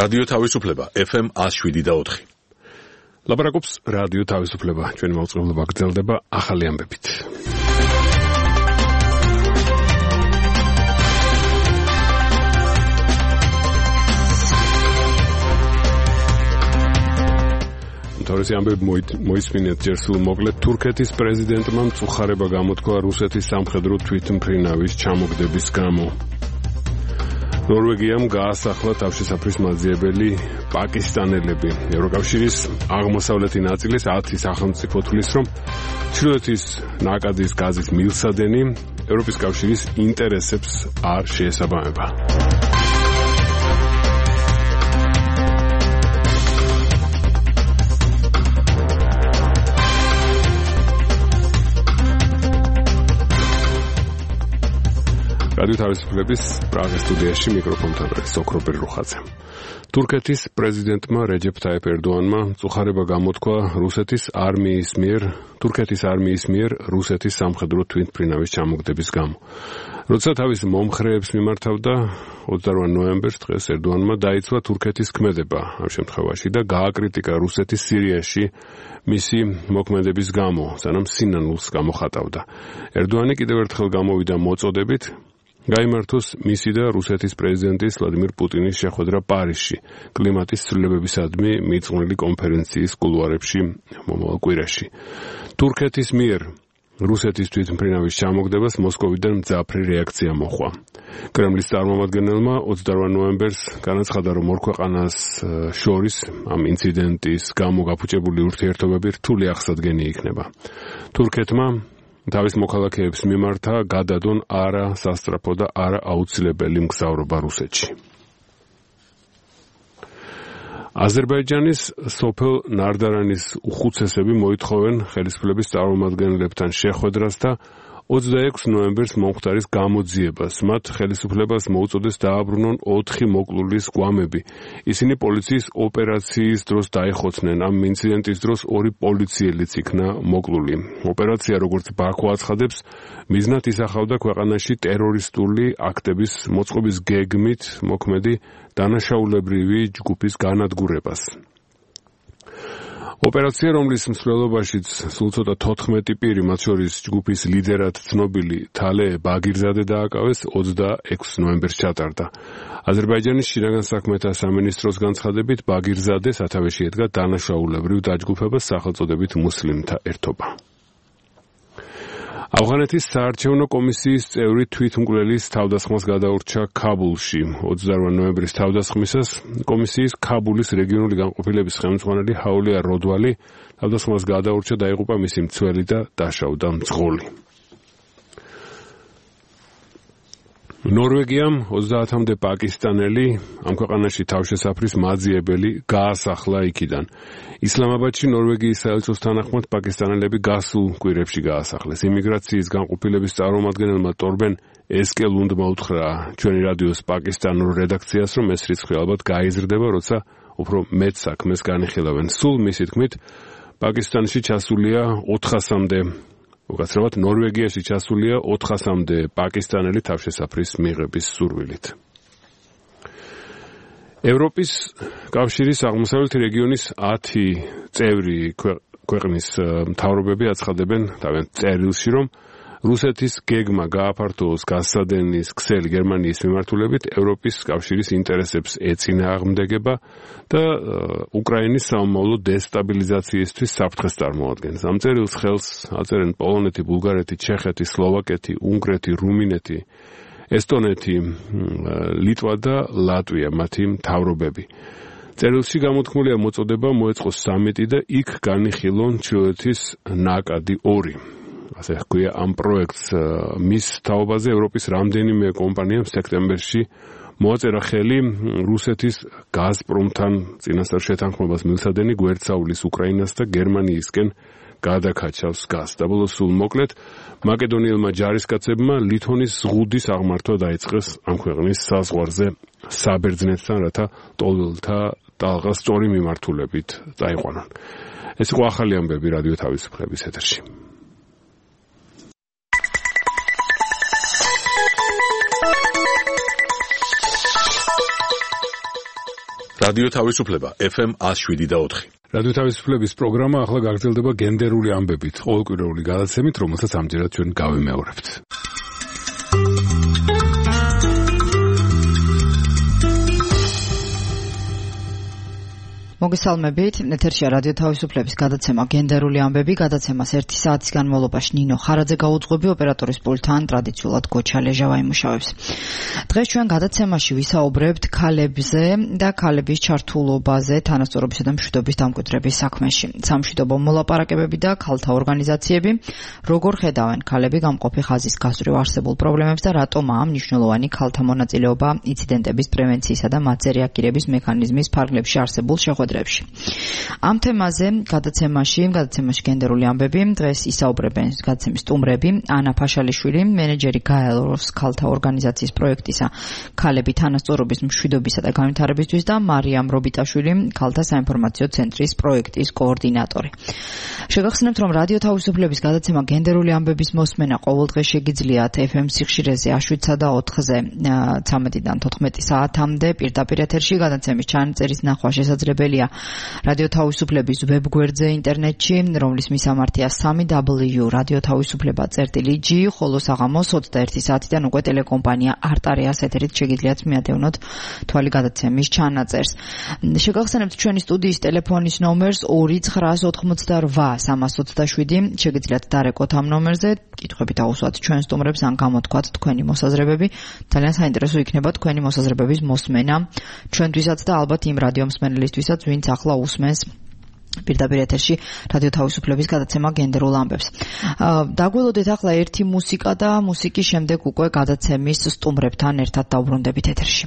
რადიო თავისუფლება FM 107.4. ლაპარაკობს რადიო თავისუფლება. ჩვენი მაუწყებლობა გრძელდება ახალი ამბებით. თორემ ამბები მოისმინეთ ჯერ სულ მოკლედ. თურქეთის პრეზიდენტმა მწუხარება გამოთქვა რუსეთის სამხედრო თვითმფრინავის ჩამოგდების გამო. ნორვეგიამ გაასახლა თავშესაფრის მაძიებელი პაკისტანელები. ევროკავშირის აღმოსავლეთი ნაწილის 10 სახელმწიფო თვლის, რომ ჩრდილოეთის ნაკადის გაზის მილსადენი ევროპის კავშირის ინტერესებს არ შეესაბამება. რადიო თავისუფლების პრაღის სტუდიაში მიკროფონთან არის ოქროპერ რუხაძე. თურქეთის პრეზიდენტმა რეჯეფ ტაიპ ერდოანმა მწუხარება გამოთქვა თურქეთის არმიის მიერ რუსეთის სამხედრო თვითმფრინავის ჩამოგდების გამო. როცა თავის მომხრეებს მიმართავდა 28 ნოემბერს დღეს ერდოანმა დაიცვა თურქეთის ქმედება ამ შემთხვევაში და გააკრიტიკა რუსეთის სირიაში მისი მოქმედების გამო, სანამ სინანულს გამოხატავდა. ერდოანი კიდევ ერთხელ გამოვიდა მოწოდებით გაიმართოს მისი და რუსეთის პრეზიდენტის ვლადიმირ პუტინის შეხვედრა პარიზში კლიმატის ცვლილებებისადმი მიძღვნილი კონფერენციის კულუარებში მომავალ კვირაში. თურქეთის მიერ რუსეთის თვითმფრინავის ჩამოგდებას მოსკოვიდან მძაფრი რეაქცია მოჰყვა. კრემლის წარმომადგენელმა 28 ნოემბერს განაცხადა, რომ ორ ქვეყანას შორის ამ ინციდენტის გამო გაფუჭებული ურთიერთობები რთული აღსადგენი იქნება. თურქეთმა თავის მოქალაქეებს მიმართა გადადონ არა სასწრაფო და არა აუცილებელი მგზავრობა რუსეთში. აზერბაიჯანის სოფელ ნარდარანის უხუცესები მოითხოვენ ხელისუფლების წარმომადგენლებთან შეხვედრას და 26 ნოემბერს მომხდარის გამოძიებას. მათ ხელისუფლებას მოუწოდეს დააბრუნონ 4 მოკლულის გვამები. ისინი პოლიციის ოპერაციის დროს დაიხოცნენ. ამ ინციდენტის დროს 2 პოლიციელიც იქნა მოკლული. ოპერაცია, როგორც ბაქო აცხადებს, მიზნად ისახავდა ქვეყანაში ტერორისტული აქტების მოწყობის გეგმით მოქმედი დანაშაულებრივი ჯგუფის განადგურებას. ოპერაცია, რომლის მსვლელობაშიც სულ ცოტა 14 პირი, მათ შორის ჯგუფის ლიდერად ცნობილი თალე ბაგირზადე დააკავეს, 26 ნოემბერს ჩატარდა. აზერბაიჯანის შინაგან საქმეთა სამინისტროს განცხადებით, ბაგირზადე სათავეში ედგა დანაშაულებრივ დაჯგუფებას სახელწოდებით მუსლიმთა ერთობა. ავღანეთის საარჩევნო კომისიის წევრი თვითმკვლელის თავდასხმას გადაურჩა ქაბულში. 28 ნოემბრის თავდასხმისას კომისიის ქაბულის რეგიონული განყოფილების ხელმძღვანელი ჰაულია როდვალი თავდასხმას გადაურჩა, დაიღუპა მისი მცველი და დაშავდა მძღოლი. ნორვეგიამ 30-მდე პაკისტანელი ამ ქვეყანაში თავშესაფრის მაძიებელი გაასახლა იქიდან. ისლამაბადში ნორვეგიის საელჩოს თანახმად პაკისტანელები გასულ კვირებში გაასახლეს. იმიგრაციის განყოფილების წარმომადგენელმა ტორბენ ესკელუნდმა უთხრა ჩვენი რადიოს პაკისტანურ რედაქციას, რომ ეს რიცხვი ალბათ გაიზრდება, როცა უფრო მეტ საქმეს განიხილავენ. სულ მისი თქმით, პაკისტანში ჩასულია 400-მდე უკაცრავად ნორვეგიაში ჩასულია 400-მდე პაკისტანელი თავშესაფრის მიღების სურვილით. ევროპის კავშირის აღმოსავლეთი რეგიონის 10 წევრი ქვეყნის მთავრობები აცხადებენ თავიანთ წერილში, რომ რუსეთის გეგმა გააფართოოს გასადენის ქსელი გერმანიის მიმართულებით ევროპის კავშირის ინტერესებს ეწინააღმდეგება და უკრაინის სამომავლო დესტაბილიზაციისთვის საფრთხეს წარმოადგენს. ამ წერილს ხელს აწერენ პოლონეთი, ბულგარეთი, ჩეხეთი, სლოვაკეთი, უნგრეთი, რუმინეთი, ესტონეთი, ლიტვა და ლატვია, მათი მთავრობები. წერილში გამოთქმულია მოწოდება მოეწყოს სამიტი და იქ განიხილონ ჩრდილოეთის ნაკადი 2. ასე ჰქვია ამ პროექტს. მის თაობაზე ევროპის რამდენიმე კომპანიამ სექტემბერში მოაწერა ხელი რუსეთის გაზპრომთან წინასწარ შეთანხმებას მილსადენი გვერდსაულის უკრაინას და გერმანიისკენ გადაკაჩავს გაზს. და ბოლოს სულ მოკლედ მაკედონიელმა ჯარისკაცებმა ლითონის ზღუდის აღმართვა დაიწყეს ამ ქვეყნის საზღვარზე საბერძნეთთან, რათა ტოლთა ტალღა სწორი მიმართულებით წაიყვანონ. ეს იყო ახალი ამბები რადიო თავისუფლების ეთერში. რადიო თავისუფლება FM 107.4. რადიო თავისუფლების პროგრამა ახლა გაგრძელდება გენდერული ამბებით, ყოველკვირეული გადაცემით, რომელსაც ამჯერად ჩვენ გავიმეორებთ. მოგესალმებით, ეთერშია რადიო თავისუფლების გადაცემა გენდერული ამბები, გადაცემას 1 საათის განმავლობაში ნინო ხარაძე გაუძღვები, ოპერატორის პულტთან ტრადიციულად გოჩა ლეჟავა იმუშავებს. დღეს ჩვენ გადაცემაში ვისაუბრებთ ქალებზე და ქალების ჩართულობაზე თანასწორობისა და მშვიდობის დამკვიდრების საქმეში. სამშვიდობო მოლაპარაკებები და ქალთა ორგანიზაციები როგორ ხედავენ ქალები გამყოფი ხაზის გასწვრივ არსებულ პრობლემებს და რატომაა მნიშვნელოვანი ქალთა მონაწილეობა ინციდენტების პრევენციისა და მათზე რეაგირების მექანიზმის ფარგლებში არსებულ შეხვედრებში. ამ თემაზე გადაცემაში გენდერული ამბები დღეს ისაუბრებენ გადაცემის სტუმრები ანა ფაშალიშვილი, მენეჯერი გაელოს ქალთა ორგანიზაციის პროექტისა ქალები თანასწორობის მშვიდობისა და განვითარებისთვის და მარიამ რობიტაშვილი, ქალთა საინფორმაციო ცენტრის პროექტის კოორდინატორი. შეგახსენებთ, რომ რადიო თავისუფლების გადაცემა გენდერული ამბების მოსმენა ყოველდღე შეგიძლიათ FM სიხშირეზე 7-სა და 4-ზე 13-დან 14 საათამდე პირდაპირ ეთერში გადაცემის ჩანაწერის ნახვა შესაძლებელია რადიო თავისუფლების ვებგვერდზე ინტერნეტში, რომლის მისამართია www.radiotavisufleba.gi, ხოლო საღამოს 21 საათიდან უკვე ტელეკომპანია არტარეას ეთერით შეგიძლიათ მიადევნოთ თვალი გადაცემის ჩანაწერს. შეგახსენებთ ჩვენი სტუდიის ტელეფონის ნომერს 2988327. შეგიძლიათ დარეკოთ ამ ნომერზე, კითხვები დაუსვათ ჩვენ სტუმრებს ან გამოთქვათ თქვენი მოსაზრებები. ძალიან საინტერესო იქნება თქვენი მოსაზრებების მოსმენა ჩვენთვისაც და ალბათ იმ რადიო მსმენელისთვისაც, ვინც ახლა უსმენს პირდაპირ ეთერში რადიო თავისუფლების გადაცემა გენდერულ ამბებს. დაგველოდეთ ახლა ერთი მუსიკა და მუსიკის შემდეგ უკვე გადაცემის სტუმრებთან ერთად დავბრუნდებით ეთერში.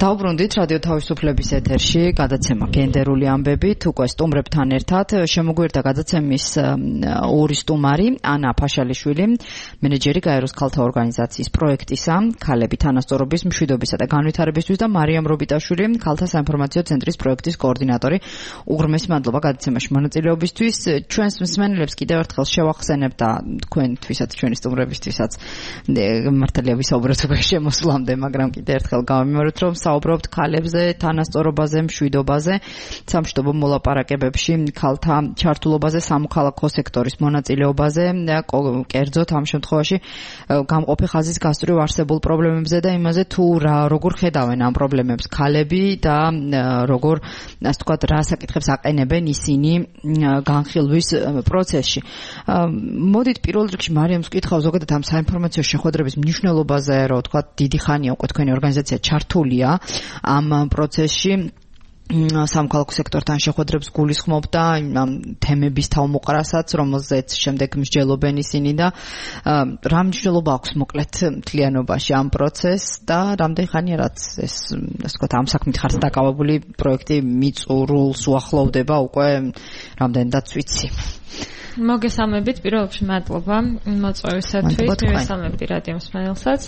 დავბრუნდით რადიო თავისუფლების ეთერში, გადაცემა გენდერული ამბები, უკვე სტუმრებთან ერთად შემოგვიერთდა გადაცემის ორი სტუმარი, ანა ფაშალიშვილი, მენეჯერი გაეროს ქალთა ორგანიზაციის პროექტისა, ქალები თანასწორობის, მშვიდობისა და განვითარებისთვის და მარიამ რობიტაშვილი, ქალთა საინფორმაციო ცენტრის პროექტის კოორდინატორი. უღრმესი მადლობა გადაცემაში მონაწილეობისთვის. ჩვენს მსმენელებს კიდევ ერთხელ შევახსენებ და თქვენთვისაც, ჩვენი სტუმრებისთვისაც მართალია ვისაუბროთ უკვე შემოსვლამდე, მაგრამ კიდევ ერთხელ გავიმეორებთ, რომ საუბრობთ ქალებზე, თანასწორობაზე, მშვიდობაზე, სამშვიდობო მოლაპარაკებებში, ქალთა ჩართულობაზე, სამოქალაქო სექტორის მონაწილეობაზე, კერძოდ ამ შემთხვევაში გამყოფი ხაზის გასწვრივ არსებულ პრობლემებზე და იმაზე თუ როგორ ხედავენ ამ პრობლემებს ქალები და როგორ, ასე ვთქვათ, რა საკითხებს აყენებენ ისინი განხილვის პროცესში. მოდით პირველ რიგში მარიამს ვკითხავ ზოგადად ამ საინფორმაციო შეხვედრების მნიშვნელობაზე, რომ ვთქვათ, დიდი ხანია უკვე თქვენი ორგანიზაცია ჩართულია ამ პროცესში. სამოქალაქო სექტორთან შეხვედრებს გულისხმობდა ამ თემების თავმოყრასაც, რომელზეც შემდეგ მსჯელობენ ისინი და რა მნიშვნელობა აქვს მოკლედ მთლიანობაში ამ პროცესს და რამდენი ხანია რაც ეს ასე ვთქვათ ამ საქმით ხართ დაკავებული პროექტი მიწურულს უახლოვდება უკვე რამდენადაც ვიცი. მოგესალმებით, პირველ რიგში მადლობა მოწვევისათვის, მივესალმებდი რადიო მსმენელსაც.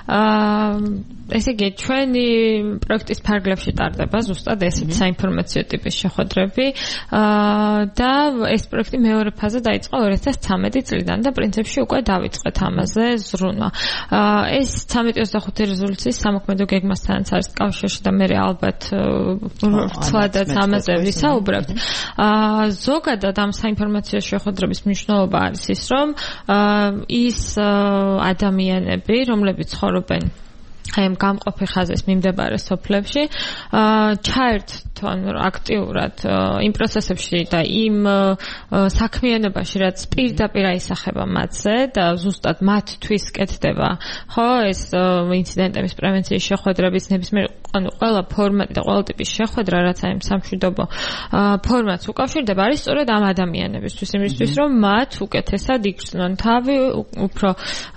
ესე იგი, ჩვენი პროექტის ფარგლებში ტარდება ზუსტად ესეთ საინფორმაციო ტიპის შეხვედრები და ეს პროექტი მეორე ფაზა დაიწყო 2013 წლიდან და პრინციპში უკვე დავიწყეთ ამაზე ზრუნვა. ეს 1325 რეზოლუციის სამოქმედო გეგმასთანაც არის კავშირში და მე ალბათ ცვლადაც ამაზე ვისაუბრებთ. ზოგადად ამ საინფორმაციო შეხვედრების მნიშვნელობა არის ის, რომ ის ადამიანები, რომლებიც ცხოვრობენ ამ გამყოფი ხაზის მიმდებარე სოფლებში, ჩაერთონ აქტიურად იმ პროცესებში და იმ საქმიანობაში, რაც პირდაპირ აისახება მათზე და ზუსტად მათთვის კეთდება, ხო, ეს ინციდენტების პრევენციის შეხვედრების ნებისმიერ ყველა ფორმატი და ყველა ტიპის შეხვედრა, რაც აი სამშვიდობო ფორმატს უკავშირდება, არის სწორედ ამ ადამიანებისთვის, იმისთვის, რომ მათ უკეთესად იგრძნონ თავი, უფრო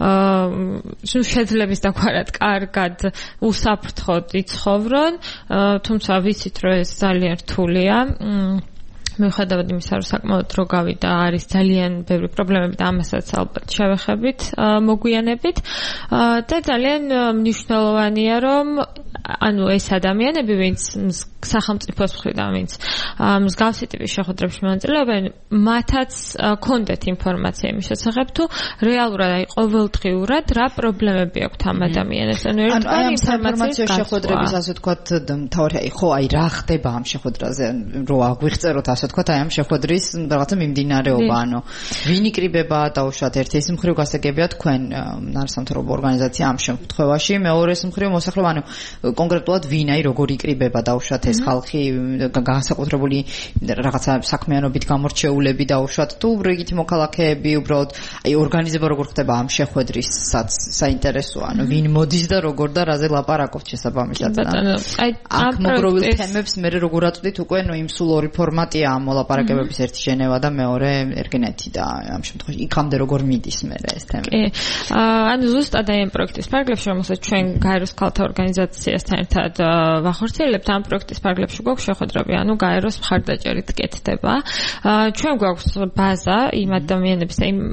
შეძლების დაგვარად კარგად უსაფრთხოდ იცხოვრონ, თუმცა ვიცით, რომ ეს ძალიან რთულია. მიუხედავად იმისა, რომ საკმაოდ დრო გავიდა, არის ძალიან ბევრი პრობლემები და ამასაც ალბათ შევეხებით, მოგვიანებით და ძალიან მნიშვნელოვანია, რომ ანუ ეს ადამიანები, ვინც სახელმწიფოს მხრიდან, ვინც მსგავსი ტიპის შეხვედრებში მონაწილეობენ, მათაც კონდეთ ინფორმაცია იმის შესახებ, თუ რეალურად, აი ყოველდღიურად რა პრობლემები აქვთ ამ ადამიანებს. ანუ ამ საინფორმაციო შეხვედრების, ასე ვთქვათ, მთავარი, ხო, აი რა ხდება ამ შეხვედრაზე, რო აგვიხწეროთ, ასე ვთქვათ, აი ამ შეხვედრის რაღაცა მიმდინარეობა, ანუ ვინ იკრიბება დაუშვათ, ერთის მხრივ გასაგებია თქვენ არასამთავრობო ორგანიზაცია ამ შემთხვევაში, მეორეს მხრივ მოსახლეობა, ანუ კონკრეტულად ვინ, აი როგორ იკრიბება დაუშვათ ეს ხალხი, განსაკუთრებული რაღაცა საქმიანობით გამორჩეულები დაუშვათ, თუ რიგითი მოქალაქეები, უბრალოდ აი ორგანიზება როგორ ხდება ამ შეხვედრისაც საინტერესოა, ანუ ვინ მოდის და როგორ და რაზე ლაპარაკობთ შესაბამისად. აი ამ მოგროვილ თემებს მე როგორ აწვდით უკვე, ნუ იმ სულ ორი ფორმატია ამ მოლაპარაკებების, ერთი ჟენევა და მეორე ერგენეთი და ამ შემთხვევაში იქამდე როგორ მიდის მე ეს თემა. კი. ანუ ზუსტად აი ამ პროექტის ფარგლებში, რომელსაც ჩვენ გაეროს ქალთა ორგანიზაციასთან ერთად ვახორციელებთ, ამ პროექტის ფარგლებში გვაქვს შეხვედრები, ანუ გაეროს მხარდაჭერით კეთდება. ჩვენ გვაქვს ბაზა იმ ადამიანების და იმ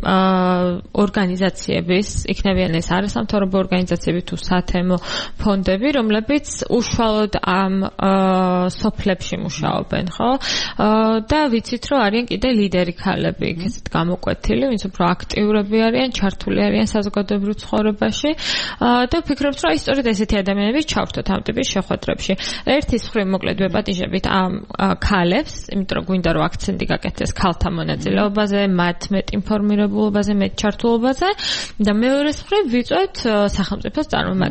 ორგანიზაციების, იქნებიან ეს არასამთავრობო ორგანიზაციები თუ სათემო ფონდები, რომლებიც უშუალოდ ამ სოფლებში მუშაობენ, ხო? და ვიცით, რომ არიან კიდე ლიდერი ქალები, ესეთ გამოკვეთილი, ვინც უფრო აქტიურები არიან, ჩართული არიან საზოგადოებრივ ცხოვრებაში და ვფიქრობთ, რომ აი სწორედ ესეთი ადამიანები ჩავერთოთ ამ ტიპის შეხვედრებში. ერთის მხრივ მოკლედ ვეპატიჟებით ამ ქალებს, იმიტომ რომ გვინდა რომ აქცენტი გაკეთდეს ქალთა მონაწილეობაზე, მათ მეტ ინფორმირებულობაზე, მეტ ჩართულობაზე და მეორეს მხრივ ვიწვევთ სახელმწიფოს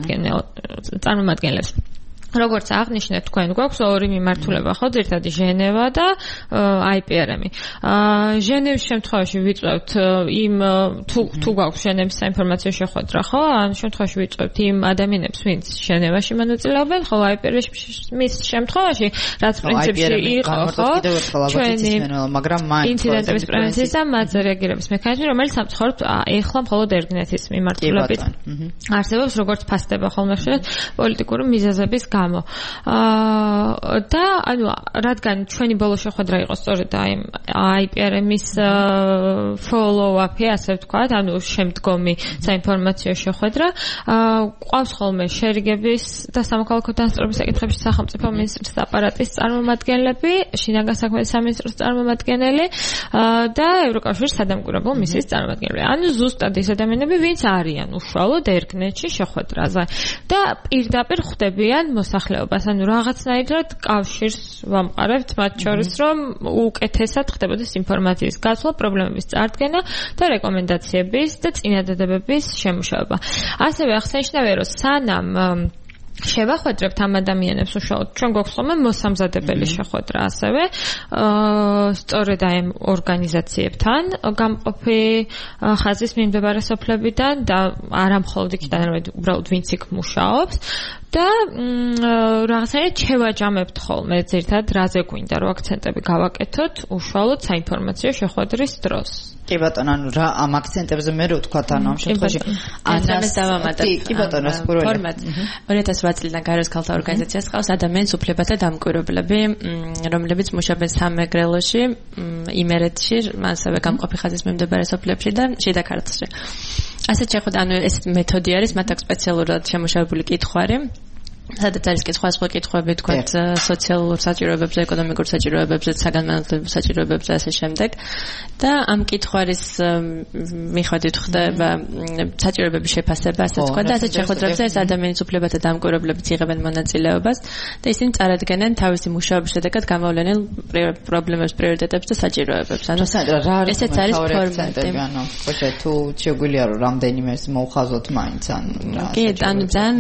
წარმომადგენლებს. როგორც აღნიშნეთ, თქვენ გვაქვს ორი მიმართულება, ხო, ერთადი ჟენევა და IPRM-ი. ჟენევის შემთხვევაში ვიწვევთ იმ თუ გვაქვს ჟენევის საინფორმაციო შეხვედრა, ხო, ამ შემთხვევაში ვიწვევთ იმ ადამიანებს, ვინც ჟენევაში მონაწილეობენ, ხოლო IPRM-ის შემთხვევაში, რაც პრინციპში იყო, ხო, ჩვენი ინციდენტების პრევენციის და მათზე რეაგირების მექანიზმი, რომელიც სამწუხაროდ ეხლა მხოლოდ ერგნეთის მიმართულებით არსებობს, როგორც ფასდება ხოლმე ხშირად პოლიტიკური მიზეზების გამო. და ანუ რადგან ჩვენი ბოლო შეხვედრა იყო სწორედ IPRM-ის follow-up-ი, ასე ვთქვათ, ანუ შემდგომი საინფორმაციო შეხვედრა, ყავს ხოლმე შერიგების და სამოქალაქო დანასწორების საკითხებში სახელმწიფო მინისტრის აპარატის წარმომადგენლები, შინაგან საქმეთა სამინისტროს წარმომადგენელი და ევროკავშირის სადამკვირვებლო მისიის წარმომადგენლები. ანუ ზუსტად ის ადამიანები, ვინც არიან უშუალოდ ერგნეტში შეხვედრაზე და პირდაპირ ხვდებიან მოსახლეობას. ანუ რაღაცნაირად კავშირს ვამყარებთ მათ შორის, რომ უკეთესად ხდებოდეს ინფორმაციის გაცვლა, პრობლემების წარდგენა და რეკომენდაციების და წინადადებების შემუშავება. ასევე აღსანიშნავია, რომ სანამ შევახვედრებთ ამ ადამიანებს უშუალოდ, ჩვენ გვაქვს ხოლმე მოსამზადებელი შეხვედრა ასევე სწორედ აი ამ ორგანიზაციებთან გამყოფი ხაზის მიმდებარე სოფლებიდან და არა მხოლოდ იქიდან, არამედ უბრალოდ ვინც იქ მუშაობს და რაღაცნაირად შევაჯამებთ ხოლმე ძირთად რაზე გვინდა რომ აქცენტები გავაკეთოთ უშუალოდ საინფორმაციო შეხვედრის დროს. კი ბატონო, ანუ რა ამ აქცენტებზე მე რო ვთქვა თან ამ შემთხვევაში ანას დავამატებ. კი ბატონო, ფორმატ 2008 წლიდან გარეს ქალთა ორგანიზაციას ყავს ადამიანის უფლებათა დამკვირვებლები, რომლებიც მუშაობენ სამეგრელოში, იმერეთში, ასევე გამყოფი ხაზის მიმდებარე სოფლებში და შიდა ქართლში. ასეთ შეხვედრა, ანუ ეს მეთოდი არის, მათ აქვს სპეციალურად შემუშავებული კითხვარი. სადაც არის სხვადასხვა კითხვები, თქვათ, სოციალურ საჭიროებებზე, ეკონომიკურ საჭიროებებზე, საგანმანათლებლო საჭიროებებზე, ასე შემდეგ. და ამ კითხვარის მიხედვით ხდება საჭიროებების შეფასება, ასე თქვა და ასეთ შეხვედრებზე ეს ადამიანის უფლებათა დამკვირვებლებიც იღებენ მონაწილეობას და ისინი წარადგენენ თავისი მუშაობის შედეგად გამოვლენილ პრობლემებს, პრიორიტეტებს და საჭიროებებს. ანუ ესეც არის ფორმატი. ანუ ხო თუ შეგვიძლია რომ რამდენიმე მოუხაზოთ მაინც ან რა. კი, ანუ ძალიან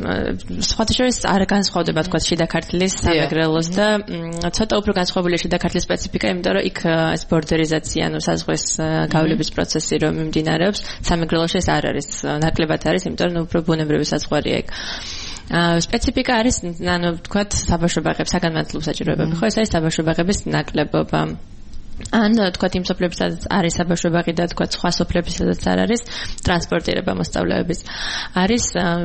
შორის არ განსხვავდება თქვა შიდა ქართლის სამეგრელოს და ცოტა უფრო განსხვავებულია შიდა ქართლის სპეციფიკა, იმიტომ რომ იქ ეს ბორდერიზაცია, ანუ საზღვრის გავლების პროცესი რომ მიმდინარეობს, სამეგრელოში ეს არ არის, ნაკლებად არის, იმიტომ რომ უფრო ბუნებრივი საზღვარია იქ. სპეციფიკა არის, ანუ თქვა საბავშვო ბაღების საგანმანათლებლო საჭიროებები, ხო, ეს არის საბავშვო ბაღების ნაკლებობა. ან თქვა იმ სოფლებსაც არის საბავშვო ბაღი და თქვა სხვა სოფლებსაც არ არის ტრანსპორტირება მოსწავლეების. არის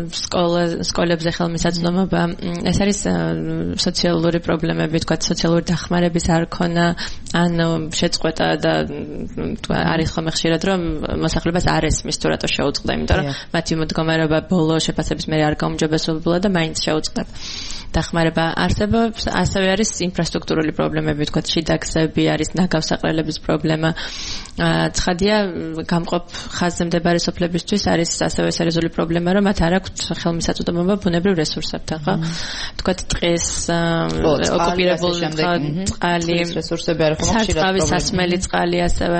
სკოლებზე ხელმისაწვდომობა, ეს არის სოციალური პრობლემები, თქვა სოციალური დახმარების არ ქონა, ან შეწყვეტა და თქვა არის ხოლმე ხშირად რომ მოსახლეობას არ ესმის თუ რატო შეუწყდა, იმიტომ რომ მათი მდგომარეობა ბოლო შეფასების მერე არ გაუმჯობესებულა და მაინც შეუწყდა. დახმარება არსებობს, ასევე არის ინფრასტრუქტურული პრობლემები, თქვა შიდა გზები, არის ნაგავსაყრელების პრობლემა. ცხადია, გამყოფ ხაზზე მდებარე სოფლებისთვის არის ასევე სერიოზული პრობლემა, რომ მათ არ აქვთ ხელმისაწვდომობა ბუნებრივ რესურსებთან, ხო? თქვა ტყის ოკუპირებული წყალი, რესურსები არის ხომ ხშირად პრობლემა. სასმელი წყალი ასევე.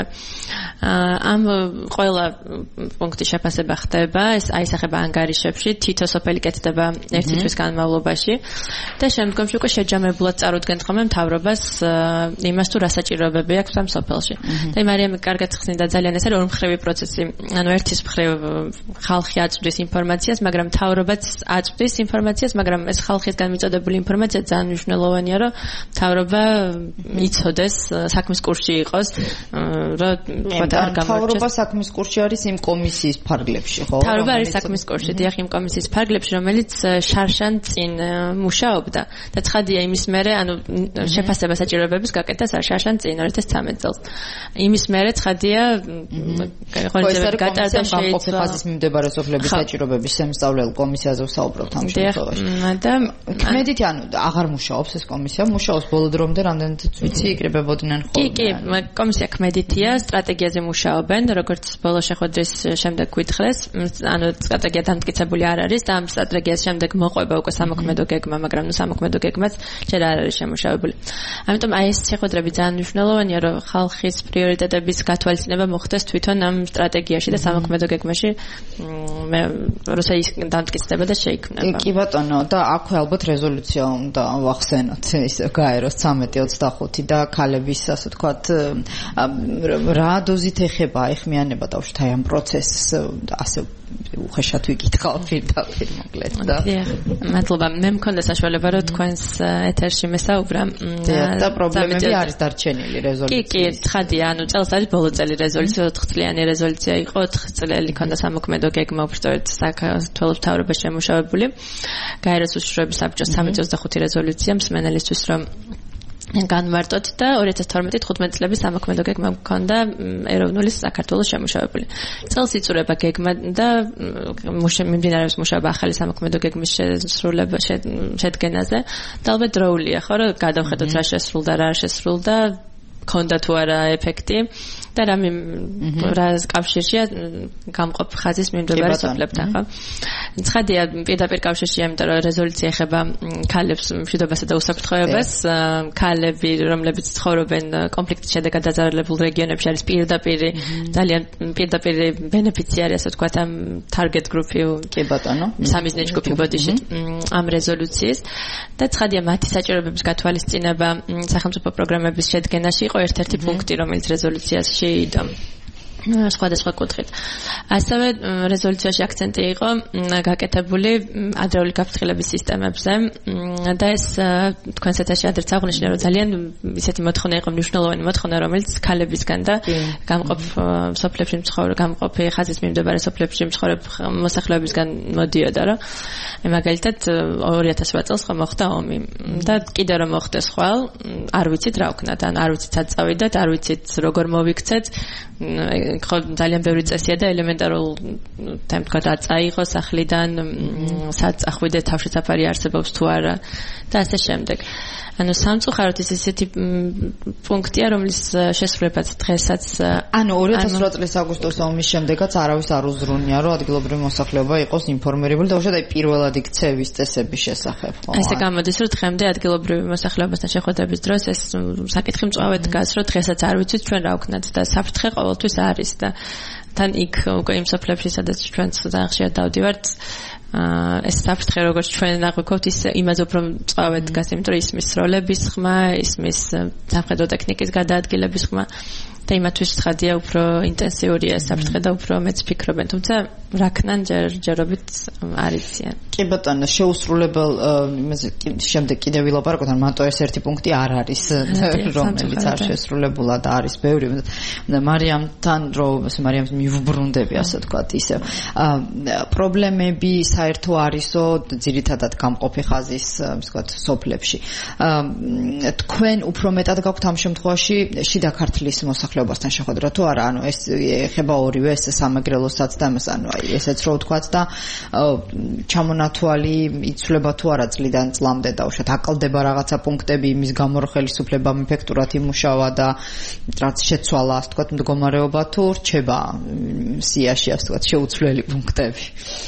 ამ ყველა პუნქტის შეფასება ხდება, ეს აისახება ანგარიშებში, თითო სოფელი კეთდება ერთი თვის განმავლობაში. და შემდგომში უკვე შეჯამებულად წარუდგენთ ხოლმე მთავრობას იმას თუ რა საჭიროებები აქვს ამ სოფელში. და მარიამი კარგად ხსნიდა ძალიან ეს არის ორმხრივი პროცესი. ანუ ერთის მხრივ ხალხი აწვდის ინფორმაციას, მაგრამ მთავრობაც აწვდის ინფორმაციას, მაგრამ ეს ხალხისგან მიწოდებული ინფორმაცია ძალიან მნიშვნელოვანია, რომ მთავრობა იცოდეს, საქმის კურსში იყოს, რომ არ გამორჩეს. მთავრობა საქმის კურსში არის იმ კომისიის ფარგლებში, ხო? მთავრობა არის საქმის კურსში, დიახ, იმ კომისიის ფარგლებში, რომელიც შარშან წინ მუშაობდა და ცხადია იმის მერე, ანუ შეფასება საჭიროებების გაკეთდა შარშან წინ 2013 წელს. იმის მერე ცხადია ღონისძიებები გატარდა შეიძლება ხაზის მიმდებარე სოფლების საჭიროებების შემსწავლელ კომისიაზე ვსაუბრობთ ამ შემთხვევაში. და ქმედითი ანუ აღარ მუშაობს ეს კომისია, მუშაობს ბოლო დრომდე რამდენადაც ვიცი იკრიბებოდნენ ხოლმე. კი, კომისია ქმედითია, სტრატეგიაზე მუშაობენ, როგორც ბოლო შეხვედრის შემდეგ გვითხრეს, ანუ სტრატეგია დამტკიცებული არ არის და ამ სტრატეგიას შემდეგ მოყვება უკვე სამოქმედო გეგმა, მაგრამ სამოქმედო გეგმაც ჯერ არ არის შემუშავებული. ამიტომ აი ეს შეხვედრები ძალიან მნიშვნელოვანია, რომ ხალხის პრიორიტეტების გათვალისწინება მოხდეს თვითონ ამ სტრატეგიაში და სამოქმედო გეგმაში როცა ის დამტკიცდება და შეიქმნება. კი ბატონო, და აქვე ალბათ რეზოლუცია უნდა ვახსენოთ, ისე გაეროს 1325 და ქალების, ასე ვთქვათ, რა დოზით ეხება ეხმიანება დავშოთ აი ამ პროცესს, ასე უხეშად ვიკითხავ პირდაპირ მოკლედ და მადლობა. მე მქონდა საშუალება რომ თქვენს ეთერში მესაუბრა და პრობლემები არის დარჩენილი რეზოლუციის. კი, ცხადია, ანუ წელს არის ბოლო წელი რეზოლუცია, 4 წლიანი რეზოლუცია იყო, 4 წელი ქონდა სამოქმედო გეგმა უბრალოდ საქართველოს მთავრობაში შემუშავებული. გაეროს უშიშროების საბჭოს 325 რეზოლუცია მსმენელისთვის რომ განმარტოთ და 2012-15 წლების სამოქმედო გეგმა გქონდა ეროვნული საქართველოს შემუშავებული. წელს იწურება გეგმა და მიმდინარეობს მუშაობა ახალი სამოქმედო გეგმის შესრულება შედგენაზე. და ალბათ დროულია, ხო, რომ გადავხედოთ რა შესრულდა, რა არ შესრულდა, ქონდა თუ არა ეფექტი და რა კავშირშია გამყოფ ხაზის მიმდებარე სოფლებთან, ხო? ცხადია, პირდაპირ კავშირშია, იმიტომ რომ რეზოლუცია ეხება ქალებს მშვიდობასა და უსაფრთხოებას. ქალები, რომლებიც ცხოვრობენ კონფლიქტის შედეგად დაზარალებულ რეგიონებში, არის ძალიან პირდაპირ ბენეფიციარი, ასე ვთქვათ, ამ target group-ი, კი ბატონო, სამიზნე ჯგუფი ბოდიში ამ რეზოლუციის და ცხადია, მათი საჭიროებების გათვალისწინება სახელმწიფო პროგრამების შედგენაში იყო ერთ-ერთი პუნქტი, რომელიც რეზოლუციაში შეიდო. სხვადასხვა კუთხით. ასევე რეზოლუციაში აქცენტი იყო გაკეთებული ადრეული გაფრთხილების სისტემებზე და ეს თქვენს ეთერში ადრეც აღნიშნე, რომ ძალიან ისეთი მოთხოვნა იყო, მნიშვნელოვანი მოთხოვნა, რომელიც ქალებისგან და გამყოფ სოფლებში გამყოფი ხაზის მიმდებარე სოფლებში მცხოვრებ მოსახლეობისგან მოდიოდა, რომ მაგალითად 2008 წელს ხო მოხდა ომი და კიდე რომ მოხდეს ხვალ, არ ვიცით რა ვქნათ, ან არ ვიცით სად წავიდეთ, არ ვიცით როგორ მოვიქცეთ, ხო ძალიან ბევრი წესია და ელემენტარულ თემთქვათ აწაიღო სახლიდან, სად წახვიდეთ, თავშესაფარი არსებობს თუ არა და ასე შემდეგ. ანუ სამწუხაროდ ისეთი პუნქტია, რომლის შესრულებაც დღესაც ანუ 2008 წლის აგვისტოს ომის შემდეგაც არავის არ უზრუნია, რომ ადგილობრივი მოსახლეობა იყოს ინფორმირებული და უშუალოდ პირველად იქცევის წესების შესახებ. ესე გამოდის, რომ დღემდე ადგილობრივი მოსახლეობასთან შეხვედრების დროს ეს საკითხი მწვავედ დგას, რომ დღესაც არ ვიცით ჩვენ რა ვქნათ და საფრთხე ყოველთვის არის და თან იქ უკვე იმ სოფლებში, სადაც ჩვენ ძალიან ხშირად დავდივართ, ეს საფრთხე როგორც ჩვენ აღვიქვთ, ის იმაზე უფრო მწვავედ დგას, იმიტომ რომ ისმის სროლების ხმა, ისმის სამხედრო ტექნიკის გადაადგილების ხმა და იმათვის ცხადია უფრო ინტენსიურია საფრთხე და უფრო მეც ფიქრობენ, თუმცა რა ქნან ჯერჯერობით არ იციან. კი ბატონო, შეუსრულებელ იმაზე შემდეგ კიდე ვილაპარაკოთ, ან მარტო ეს ერთი პუნქტი არ არის, რომელიც არ შესრულებულა და არის ბევრი. მარიამთან მარიამს მივუბრუნდები, ასე ვთქვათ, ისე. პრობლემები საერთო არისო ძირითადად გამყოფი ხაზის, ასე ვთქვათ, სოფლებში. თქვენ უფრო მეტად გაქვთ ამ შემთხვევაში შიდა ქართლის მოსახლეობასთან შეხვედრა თუ არა? ანუ ეს ეხება ორივე ეს სამეგრელოსაც და ამას, ანუ ესეც რო ვთქვათ და ჩამონათვალი იცვლება თუ არა წლიდან წლამდე და უშოთ აკლდება რაღაცა პუნქტები იმის გამო რომ ხელისუფლებამ ეფექტურად იმუშავა და რაც შეცვალა, ასე ვთქვათ, მდგომარეობა თუ რჩება სიაში, ასე ვთქვათ, შეუცვლელი პუნქტები.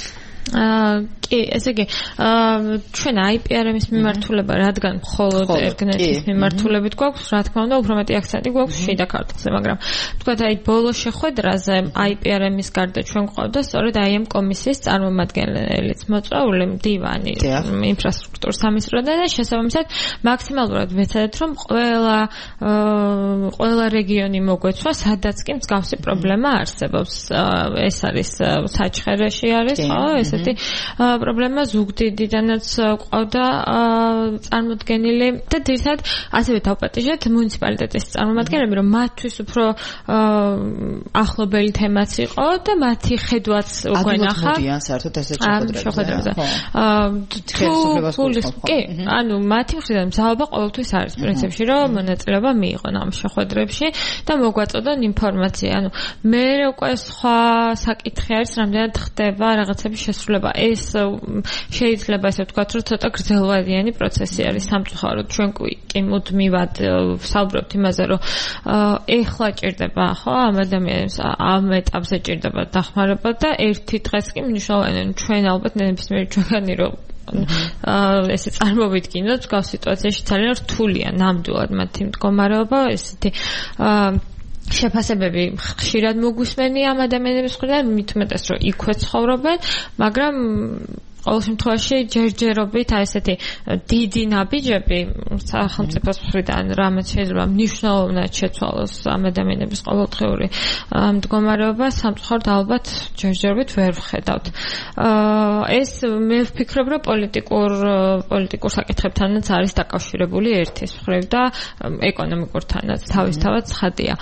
კი, ესე იგი, ჩვენ IPRM-ის მიმართულება, რადგან მხოლოდ ერგნეთის მიმართულებით გვაქვს, რა თქმა უნდა, უფრო მეტი აქცენტი გვაქვს შიდა ქართლზე, მაგრამ თქვათ, აი ბოლო შეხვედრაზე IPRM-ის გარდა ჩვენ გვყავდა სწორედ აი ამ კომისიის წარმომადგენელიც მოწვეული მდივანი ინფრასტრუქტურის სამინისტროდან და შესაბამისად მაქსიმალურად ვეცადეთ, რომ ყველა რეგიონი მოგვეცვა, სადაც კი მსგავსი პრობლემა არსებობს. ეს არის საჩხერეში არის, ხო? ესეთი პრობლემა ზუგდიდიდანაც ყავდა წარმოდგენილი და ძირითადად ასევე დავპატიჟეთ მუნიციპალიტეტის წარმომადგენლები, რომ მათთვის უფრო ახლობელი თემაც იყო და მათი ხედვაც უკვე ნახა. მოდიან საერთოდ ესეთ შეხვედრებზე. კი, ანუ მათი მხრიდან მზაობა ყოველთვის არის პრინციპში, რომ მონაწილეობა მიიღონ ამ შეხვედრებში და მოგვაწოდონ ინფორმაცია. ანუ მე უკვე სხვა საკითხი არის, რამდენად ხდება რაღაცების შესრულება. ეს შეიძლება ესე ვთქვათ, რომ ცოტა გრძელვადიანი პროცესი არის სამწუხაროდ. ჩვენ კი მუდმივად ვსაუბრობთ იმაზე, რომ ეხლა ჭირდება, ხო, ამ ადამიანებს ამ ეტაპზე ჭირდება დახმარება და ერთი დღეს კი მნიშვნელოვანია. ჩვენ ალბათ ნებისმიერი ჩვენი რომ ესე წარმოვიდგინოთ, გავს სიტუაციაში ძალიან რთულია ნამდვილად მათი მდგომარეობა, ესეთი შეფასებები ხშირად მოგვისმენია ამ ადამიანების მხრიდან, მით უმეტეს რომ იქვე ცხოვრობენ, მაგრამ ყოველ შემთხვევაში ჯერჯერობით აი ესეთი დიდი ნაბიჯები სახელმწიფოს მხრიდან რამაც შეიძლება მნიშვნელოვნად შეცვალოს ამ ადამიანების ყოველდღიური მდგომარეობა სამწუხაროდ ალბათ ჯერჯერობით ვერ ვხედავთ. ეს მე ვფიქრობ, რომ პოლიტიკურ საკითხებთანაც არის დაკავშირებული ერთის მხრივ და ეკონომიკურთანაც თავისთავად ცხადია.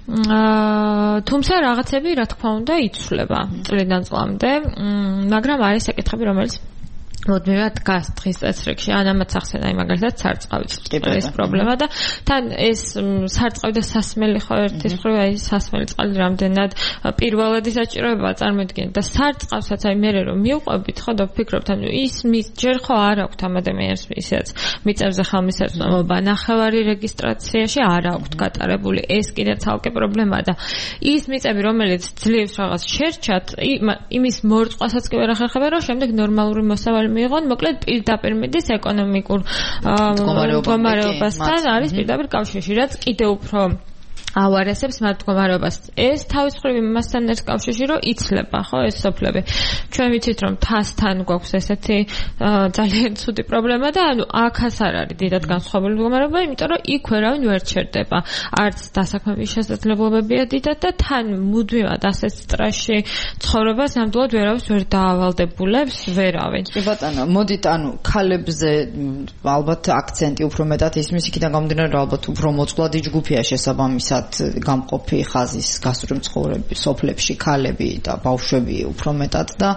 თუმცა რაღაცები რა თქმა უნდა იცვლება წლიდან წლამდე, მაგრამ არის საკითხები, რომელიც მოდმევად დგას დღის წესრიგში. ამაც ახსენა მაგალითად სარწყავის ეს პრობლემა და თან ეს სარწყავი და სასმელი ხო ერთის მხრივ აი სასმელი წყალი რამდენად პირველადი საჭიროებაა წარმოიდგინეთ და სარწყავსაც აი მე რომ მივყვებით ხო და ვფიქრობთ ანუ ის ჯერ ხო არ აქვს ამ ადამიანს ისეც მიწებზე ხელმისაწვდომობა ნახევარი რეგისტრაციაში არ აქვს გატარებული ეს კიდე ცალკე პრობლემაა და ის მიწები რომელიც ძლივს რაღაც შერჩათ იმის მორწყვასაც კი ვერ ახერხებენ რომ შემდეგ ნორმალური მოსავალი მიიღონ, მოკლედ პირდაპირ მიდის ეკონომიკურ მდგომარეობასთან არის პირდაპირ კავშირში, რაც კიდევ უფრო ავარესებს მათ მდგომარეობას. ეს თავის მხრივ იმასთან ერთ კავშირში რომ იცლება, ხო, ეს სოფლები. ჩვენ ვიცით რომ თასთან გვაქვს ესეთი ძალიან ცუდი პრობლემა და ანუ აქაც არ არის დიდად განსხვავებული მდგომარეობა, იმიტომ რომ იქ ვერავინ ვერ ჩერდება. არც დასაქმების შესაძლებლობებია დიდად და თან მუდმივად ასეთ სტრესში ცხოვრებას ნამდვილად ვერავის ვერ დაავალდებულებს ვერავინ. კი ბატონო, მოდით ანუ ქალებზე ალბათ აქცენტი უფრო მეტად ისმის იქიდან გამომდინარე რომ ალბათ უფრო მოწყვლადი ჯგუფია შესაბამისად გამყოფი ხაზის გასწრული ცხოვრები სოფლებში ქალები და ბავშვები უფრო მეტად და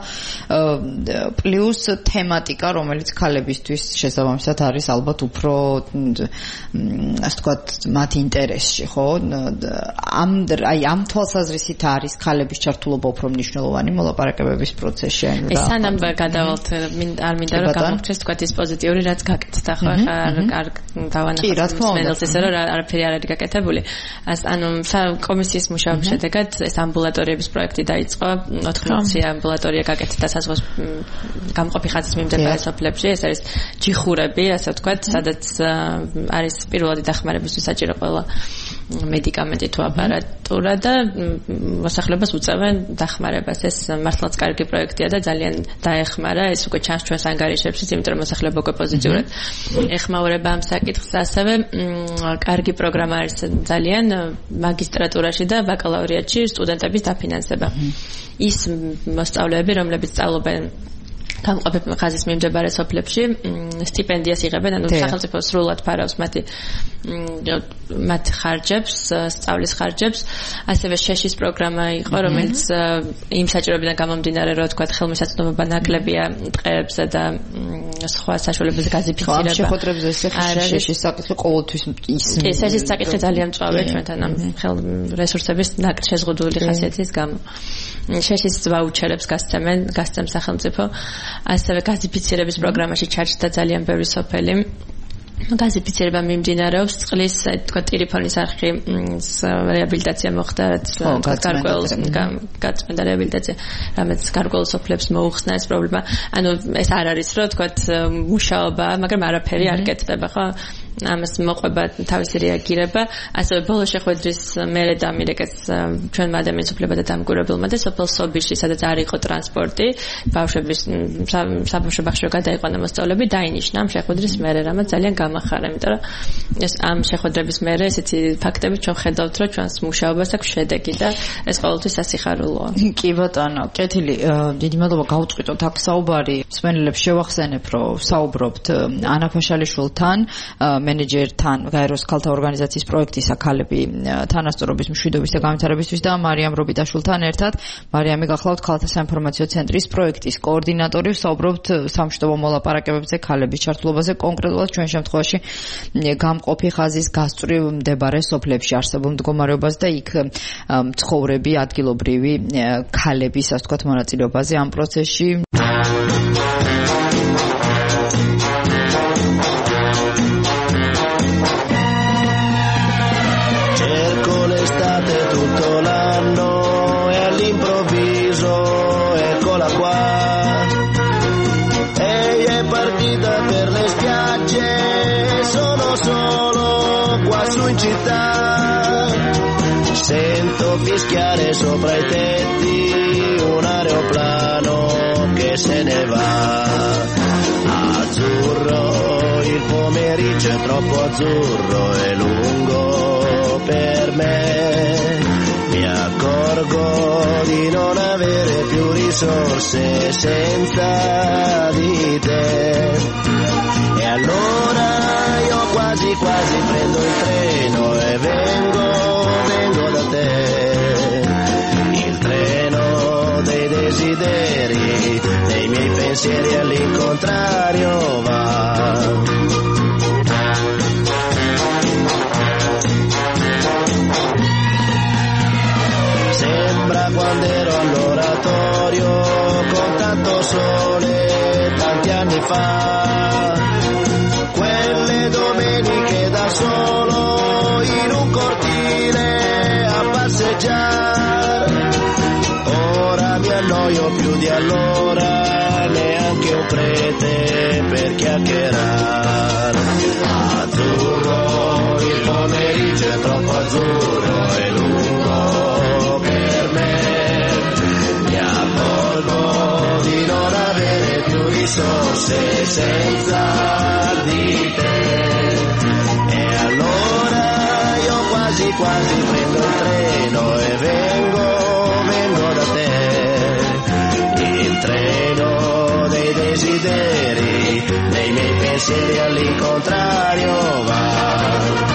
პლუს თემატიკა რომელიც ქალებისთვის შესაბამისად არის ალბათ უფრო ასე ვთქვათ მათ ინტერესში ხო ამ თვალსაზრისით არის ქალების ჩართულობა უფრო მნიშვნელოვანი მოლაპარაკებების პროცესში ეს სანამ გადავალთ არ მინდა რომ გამოგჩეს თქვათ ის პოზიტიური რაც გაკეთდა ხო არ დავანახოთ ისე რომ არაფერი არ არის გაკეთებული ანუ კომისიის მუშაობის შედეგად ეს ამბულატორიების პროექტი დაიწყო 80 ამბულატორია გაკეთდა საზღვრის გამყოფი ხაზის მიმდებარე სოფლებში ეს არის ჯიხურები ასე ვთქვათ სადაც არის პირველადი დახმარებისთვის საჭირო ყველა მედიკამენტი თუ აპარატურა და მოსახლეობას უწევენ დახმარებას ეს მართლაც კარგი პროექტია და ძალიან დაეხმარა ეს უკვე ჩანს ჩვენს ანგარიშებში იმიტომ რომ მოსახლეობა უკვე პოზიტიურად ეხმაურება ამ საკითხს ასევე კარგი პროგრამა არის ძალიან მაგისტრატურაში და ბაკალავრიატში სტუდენტების დაფინანსება ის მოსწავლეები რომლებიც სწავლობენ გამყოფი ხაზის მიმდებარე სოფლებში სტიპენდიას იღებენ ანუ სახელმწიფო სრულად ფარავს მათ ხარჯებს სწავლის ხარჯებს ასევე შეშის პროგრამა იყო რომელიც იმ საჭიროებიდან გამომდინარე რომ თქვა ხელმისაწვდომობა ნაკლებია ტყეებზე და სხვა საშუალებებზე გაზიფიცირება ამ შეხვედრებზე შეშის საკითხი ყოველთვის ისმის შეშის საკითხი ძალიან მწვავეა ჩვენთან ამ ხელ რესურსების შეზღუდული ხასიათის გამო შეშის ვაუჩერებს გასცემ სახელმწიფო ასევე გაზიფიცირების პროგრამაში ჩარჩდა ძალიან ბევრი სოფელი გაზიფიცირება მიმდინარეობს წყლის თქვა ტირიფონის არხი რეაბილიტაცია მოხდა გარკვეულ გაწმენდა რეაბილიტაცია რამაც გარკვეულ სოფლებს მოუხსნა ეს პრობლემა ანუ ეს არ არის რომ თქვა მუშაობა მაგრამ არაფერი არ კეთდება ხო ამას მოყვება თავისი რეაგირება ასევე ბოლო შეხვედრის მერე დამირეკეს ჩვენ ადამიანის უფლებათა დამკვირვებელმა და სოფელ სობირში სადაც არ იყო ტრანსპორტი ბავშვების საბავშვო ბაღში გადაიყვანა მოსწავლეები დაინიშნა ამ შეხვედრის მერე რამაც ძალიან გამახარა იმიტომ რომ ეს ამ შეხვედრების მერე ესეთი ფაქტები ჩვენ ხედავთ რომ ჩვენს მუშაობას აქვს შედეგი და ეს ყოველთვის სასიხარულოა კი ბატონო კეთილი დიდი მადლობა გავუწყვიტოთ აქ საუბარი მსმენელებს შევახსენებ რომ საუბრობთ ანა ფაშალიშვილთან მენეჯერთან გაეროს ქალთა ორგანიზაციის პროექტისა ქალები თანასწორობის მშვიდობის და განვითარებისთვის და მარიამ რობიტაშვილთან ერთად მარიამი გახლავთ ქალთა საინფორმაციო ცენტრის პროექტის კოორდინატორი ვსაუბრობთ სამშვიდობო მოლაპარაკებებზე ქალების ჩართულობაზე კონკრეტულად ჩვენ შემთხვევაში გამყოფი ხაზის გასწვრივ მდებარე სოფლებში არსებულ მდგომარეობას და იქ მცხოვრები ადგილობრივი ქალების ასე ვთქვათ მონაწილეობაზე ამ პროცესში Sento fischiare sopra i tetti un aeroplano che e se ne va. Azzurro, il pomeriggio è troppo azzurro e lungo per me. Mi accorgo di non avere più risorse senza di te. E allora io quasi quasi prendo il treno e vengo da te. Il treno dei desideri, dei miei pensieri all'incontrario va. Sembra quando ero all'oratorio con tanto sole tanti anni fa, quelle domeniche da solo in un cortile a passeggiare. Ora mi annoio più di allora, neanche un prete per chiacchierare. Azzurro, il pomeriggio è troppo azzurro e lungo per me. Mi accorgo di non avere più risorse senza di te. E allora io quasi quasi prendo il treno e vengo da te. Il treno dei desideri, dei miei pensieri all'incontrario va.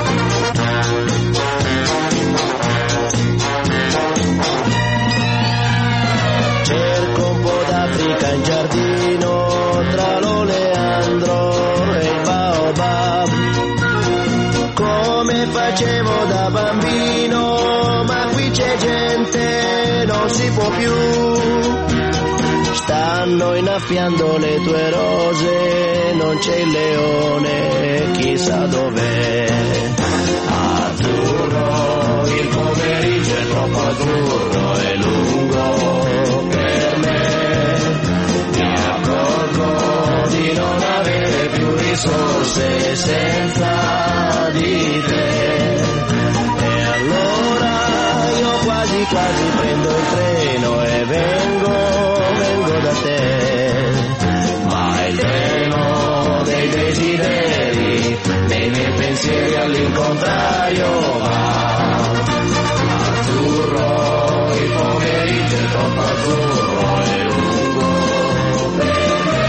Cerco un po' d'Africa in giardino tra l'oleandro e il baobab, come facevo da bambino, ma qui c'è gente, non si può più. Stanno innaffiando le tue rose, non c'è il leone, chissà dov'è. Azzurro, il pomeriggio è troppo azzurro e lungo per me. Mi accorgo di non avere più risorse senza di te. E allora io quasi quasi prendo il treno e vengo da te. Ma il treno dei desideri, dei miei pensieri all'incontrario va. Azzurro, il pomeriggio è troppo azzurro e lungo per me.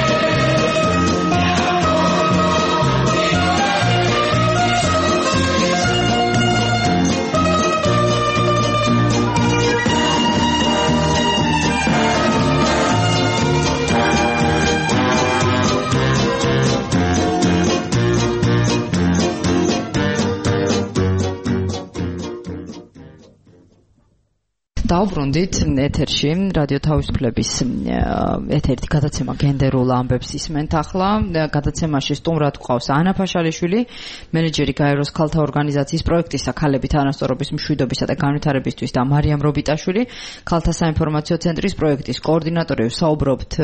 დავბრუნდით ეთერში რადიო თავისუფლების ეთერით გადაცემა გენდერულ ამბებს ისმენთ ახლა. გადაცემაში სტუმრად გვყავს ანა ფაშალიშვილი, მენეჯერი გაეროს ქალთა ორგანიზაციის პროექტისა ქალები თანასწორობის მშვიდობისა და განვითარებისთვის და მარიამ რობიტაშვილი, ქალთა საინფორმაციო ცენტრის პროექტის კოორდინატორი. ვსაუბრობთ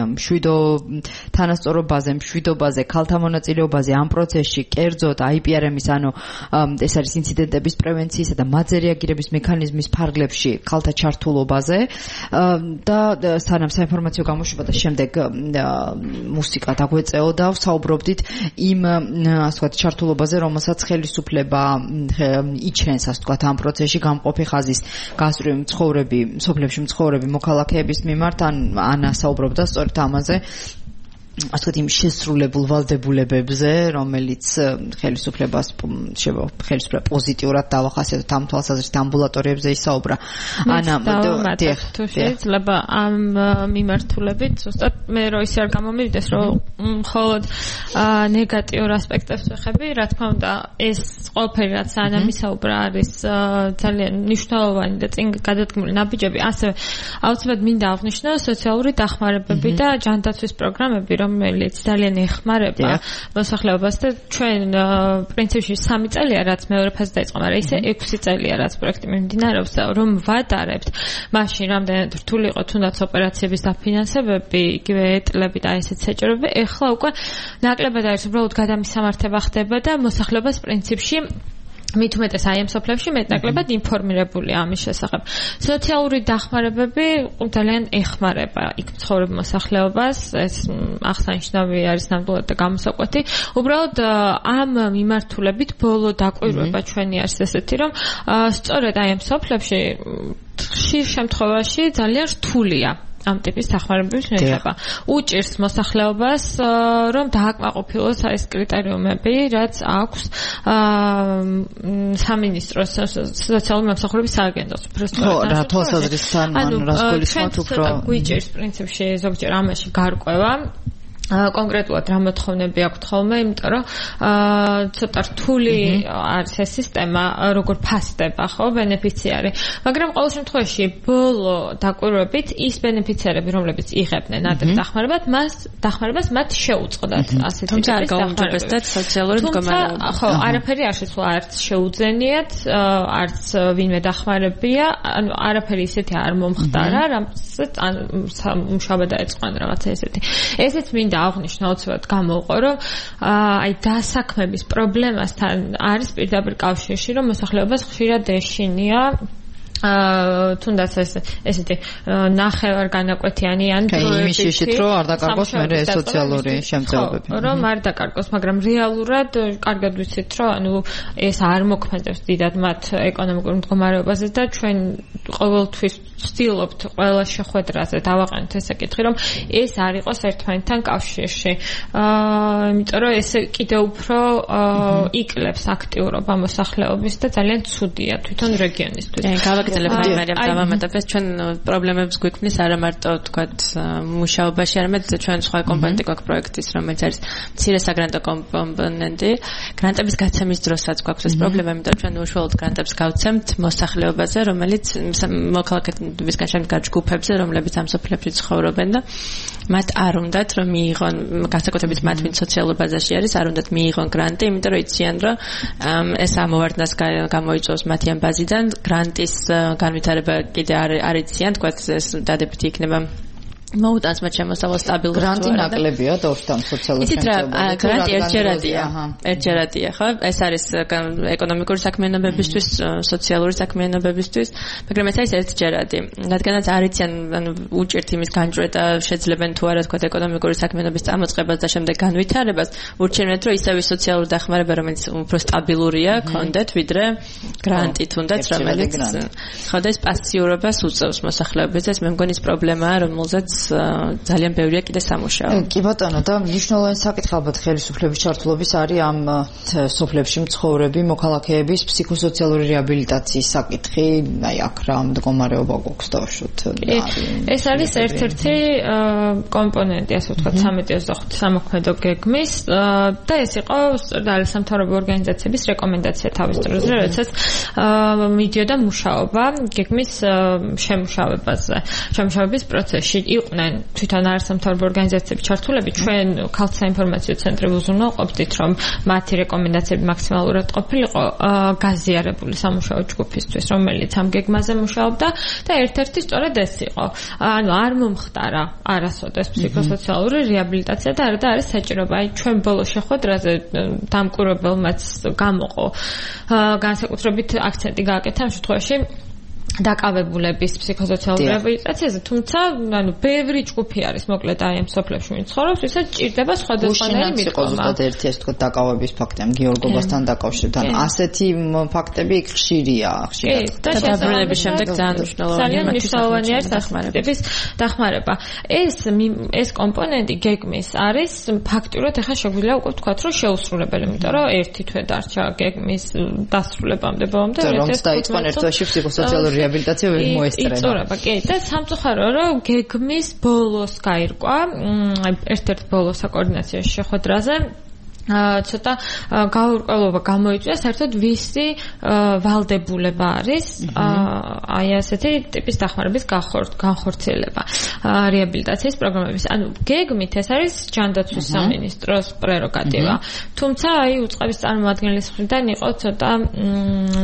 თანასწორობაზე, მშვიდობაზე, ქალთა მონაწილეობაზე ამ პროცესში, კერძოდ IPRM-ის, ანუ ეს არის ინციდენტების პრევენციისა და მათზე რეაგირების მექანიზმის ფარგლებში ქალთა ჩართულობაზე და სანამ საინფორმაციო გამოშვება და შემდეგ მუსიკა დაგვეწეო და ვსაუბრობდით იმ ასე ვთქვათ ჩართულობაზე, რომელსაც ხელისუფლება იჩენს ასე ვთქვათ ამ პროცესში გამყოფი ხაზის გასწვრივი მცხოვრები, სოფლებში მცხოვრები მოქალაქეების მიმართ. ანა საუბრობდა სწორედ ამაზე, ასე ვთქვათ იმ შესრულებულ ვალდებულებებზე, რომელიც ხელისუფლება პოზიტიურად დავახასიათოთ ამ თვალსაზრისით ამბულატორიებზე ისაუბრა. ანა, თუ შეიძლება ამ მიმართულებით ზუსტად მე რო ისე არ გამომივიდეს, რომ მხოლოდ ნეგატიურ ასპექტებს ვეხები, რა თქმა უნდა, ეს ყველაფერი რაც ანა მისაუბრა არის ძალიან მნიშვნელოვანი და წინ გადადგმული ნაბიჯები. ასევე აუცილებლად მინდა აღნიშნო სოციალური დახმარებები და ჯანდაცვის პროგრამები, რომელიც ძალიან ეხმარება მოსახლეობას და ჩვენ პრინციპში 3 წელია რაც მეორე ფაზა დაიწყო, მაგრამ ისე 6 წელია რაც პროექტი მიმდინარეობს და რომ ვატარებთ, მაშინ რამდენად რთული იყო თუნდაც ოპერაციების დაფინანსებები, იგივე ეტლები და ესეც საჭიროები, ეხლა უკვე ნაკლებად არის უბრალოდ გადამისამართება ხდება და მოსახლეობას პრინციპში მით უმეტეს აი ამ სოფლებში მეტნაკლებად ინფორმირებულია ამის შესახებ. სოციალური დახმარებები ძალიან ეხმარება იქ მცხოვრებ მოსახლეობას, ეს აღსანიშნავი არის ნამდვილად და გამოსაკვეთი. უბრალოდ ამ მიმართულებით ბოლო დაკვირვება ჩვენი არის ესეთი, რომ სწორედ აი ამ სოფლებში ხშირ შემთხვევაში ძალიან რთულია ამ ტიპის დახმარებების მიღება. უჭირს მოსახლეობას რომ დააკმაყოფილოს ეს კრიტერიუმები, რაც აქვს სამინისტროს სოციალური მომსახურების სააგენტოს. ხო, რა თვალსაზრისთან რას გულისხმობთ უფრო? გვიჭირს პრინციპში ზოგჯერ ამაში გარკვევა. კონკრეტულად რა მოთხოვნები აქვთ ხოლმე, იმიტომ რომ ცოტა რთული არის ეს სისტემა, როგორ ფასდება, ხო, ბენეფიციარი. მაგრამ ყოველ შემთხვევაში ბოლო დაკვირვებით ის ბენეფიციარები, რომლებიც იღებდნენ ადრე დახმარებას, მათ შეუწყდათ ასეთი ტიპის თუმცა არ გაუმჯობესდათ სოციალური მდგომარეობა. ხო, არაფერი არ შეცვლა, არც შეუძენიათ, არც ვინმე დახმარებია, ანუ არაფერი ისეთი არ მომხდარა, რამაც მუშაობა დაეწყო ან რაღაცა ესეთი. ესეც მინდა აღნიშნო უცბად გამოვყო, რომ აი დასაქმების პრობლემასთან არის პირდაპირ კავშირში, რომ მოსახლეობას ხშირად ეშინია თუნდაც ესეთი ნახევარ განაკვეთიანი ან იმის რომ არ დაკარგოს მე ეს სოციალური შემწეობები. რომ არ დაკარგოს, მაგრამ რეალურად კარგად ვიცით, რომ ანუ ეს არ მოქმედებს დიდად მათ ეკონომიკურ მდგომარეობაზე და ჩვენ ყოველთვის ვცდილობთ ყველა შეხვედრაზე დავაყენოთ ეს საკითხი, რომ ეს არ იყოს ერთმანეთთან კავშირში. იმიტომ რომ ეს კიდევ უფრო იკლებს აქტიურობა მოსახლეობის და ძალიან ცუდია თვითონ რეგიონისთვის. მაგრამ დავამატებთ ჩვენ პრობლემებს გვიქმნის არა მარტო თქვათ მუშაობაში, არამედ ჩვენ სხვა კომპონენტი გვაქვს პროექტის, რომელიც არის მცირე საგრანტო კომპონენტი. გრანტების გაცემის დროსაც გვაქვს ეს პრობლემა, იმიტომ რომ ჩვენ უშუალოდ გრანტებს გავცემთ მოსახლეობაზე, რომელიც მოქალაქეებისგან შემდგარ ჯგუფებზე, რომლებიც ამ სოფლებში ცხოვრობენ და მათ არ უნდათ რომ მიიღონ, განსაკუთრებით მათ ვინც სოციალურ ბაზაში არის, არ უნდათ მიიღონ გრანტი, იმიტომ რომ იციან რომ ეს ამოვარდნას გამოიწვევს მათი ამ ბაზიდან გრანტის განვითარება კიდე არ იციან, თქვათ ეს დადებითი იქნება მოუტანს მათ შემოსავალ სტაბილურობას. გრანტი ნაკლებია თორთან სოციალურ შემწეობაზე. გრანტი ერთჯერადია, ხო? ეს არის ეკონომიკური საქმიანობებისთვის, სოციალური საქმიანობებისთვის, მაგრამ ეს არის ერთჯერადი. რადგანაც არ იციან, ანუ უჭირთ იმის განჭვრეტა, შეძლებენ თუ არა თქვათ ეკონომიკური საქმიანობის წამოწყებას და შემდეგ განვითარებას, ურჩევნეთ რომ ისევ სოციალური დახმარება, რომელიც უფრო სტაბილურია, კონდეთ, ვიდრე გრანტი თუნდაც, რომელიც ხო და ეს პასიურობას უწევს მოსახლეობაზე. ეს მე მგონი ის პრობლემაა, რომელზეც ძალიან ბევრია კიდე სამუშაო. კი ბატონო, და მნიშვნელოვანი საკითხი ალბათ ხელისუფლების ჩართულობის არის ამ სოფლებში მცხოვრები მოქალაქეების ფსიქოსოციალური რეაბილიტაციის საკითხი. აი აქ რა მდგომარეობა გვაქვს დავუშვათ. ეს არის ერთ-ერთი კომპონენტი, ასე ვთქვათ, 13-25 სამოქმედო გეგმის და ეს იყო სამთავრობო ორგანიზაციების რეკომენდაცია თავის დროზე, როდესაც მიდიოდა მუშაობა გეგმის შემუშავებაზე, შემუშავების პროცესში. იყვნენ თვითონ არასამთავრობო ორგანიზაციების ჩართულები, ჩვენ ქალთა საინფორმაციო ცენტრი უზრუნველყოფდით, რომ მათი რეკომენდაციები მაქსიმალურად ყოფილიყო გაზიარებული სამუშაო ჯგუფისთვის, რომელიც ამ გეგმაზე მუშაობდა და ერთ-ერთი სწორედ ეს იყო. ანუ არ მომხდარა არასოდეს ფსიქოსოციალური რეაბილიტაცია და არა და არის საჭიროება. აი ჩვენ ბოლო შეხვედრაზე დამკვირვებელმაც გამოყო განსაკუთრებით აქცენტი გააკეთა ამ შემთხვევაში დაკავებულების ფსიქოსოციალური რეაბილიტაციაზე, თუმცა ანუ ბევრი ჯგუფი არის მოკლედ აი ამ სოფლებში ვინც ცხოვრობს, ვისაც ჭირდება სხვადასხვანაირი მიდგომა. ზუსტად ერთი ეს თქო დაკავების ფაქტი ამ გიორგობასთან დაკავშირებით. ანუ ასეთი ფაქტები ხშირია, ხშირად. და დაბრუნების შემდეგ ძალიან მნიშვნელოვანი არის დახმარების დახმარება. ეს კომპონენტი გეგმის არის ფაქტიურად ახლა შეგვიძლია უკვე ვთქვათ, რომ შეუსრულებელი, იმიტომ რომ ერთი თვე დარჩა გეგმის დასრულებამდე ბოლომდე. რომ დაიწყონ ერთ თვეში ფსიქოსოციალური რეაბილიტაცია მოესწრება. იწურება, კი, და სამწუხაროა, რომ გეგმის ბოლოს გაირკვა, ერთ-ერთ ბოლოს საკოორდინაციო შეხვედრაზე ცოტა გაურკვევლობა გამოიწვია, საერთოდ ვისი ვალდებულება არის აი ასეთი ტიპის დახმარების განხორციელება რეაბილიტაციის პროგრამების. ანუ გეგმით ეს არის ჯანდაცვის სამინისტროს პრეროგატივა. თუმცა აი უწყების წარმოადგენლის მხრიდან იყო ცოტა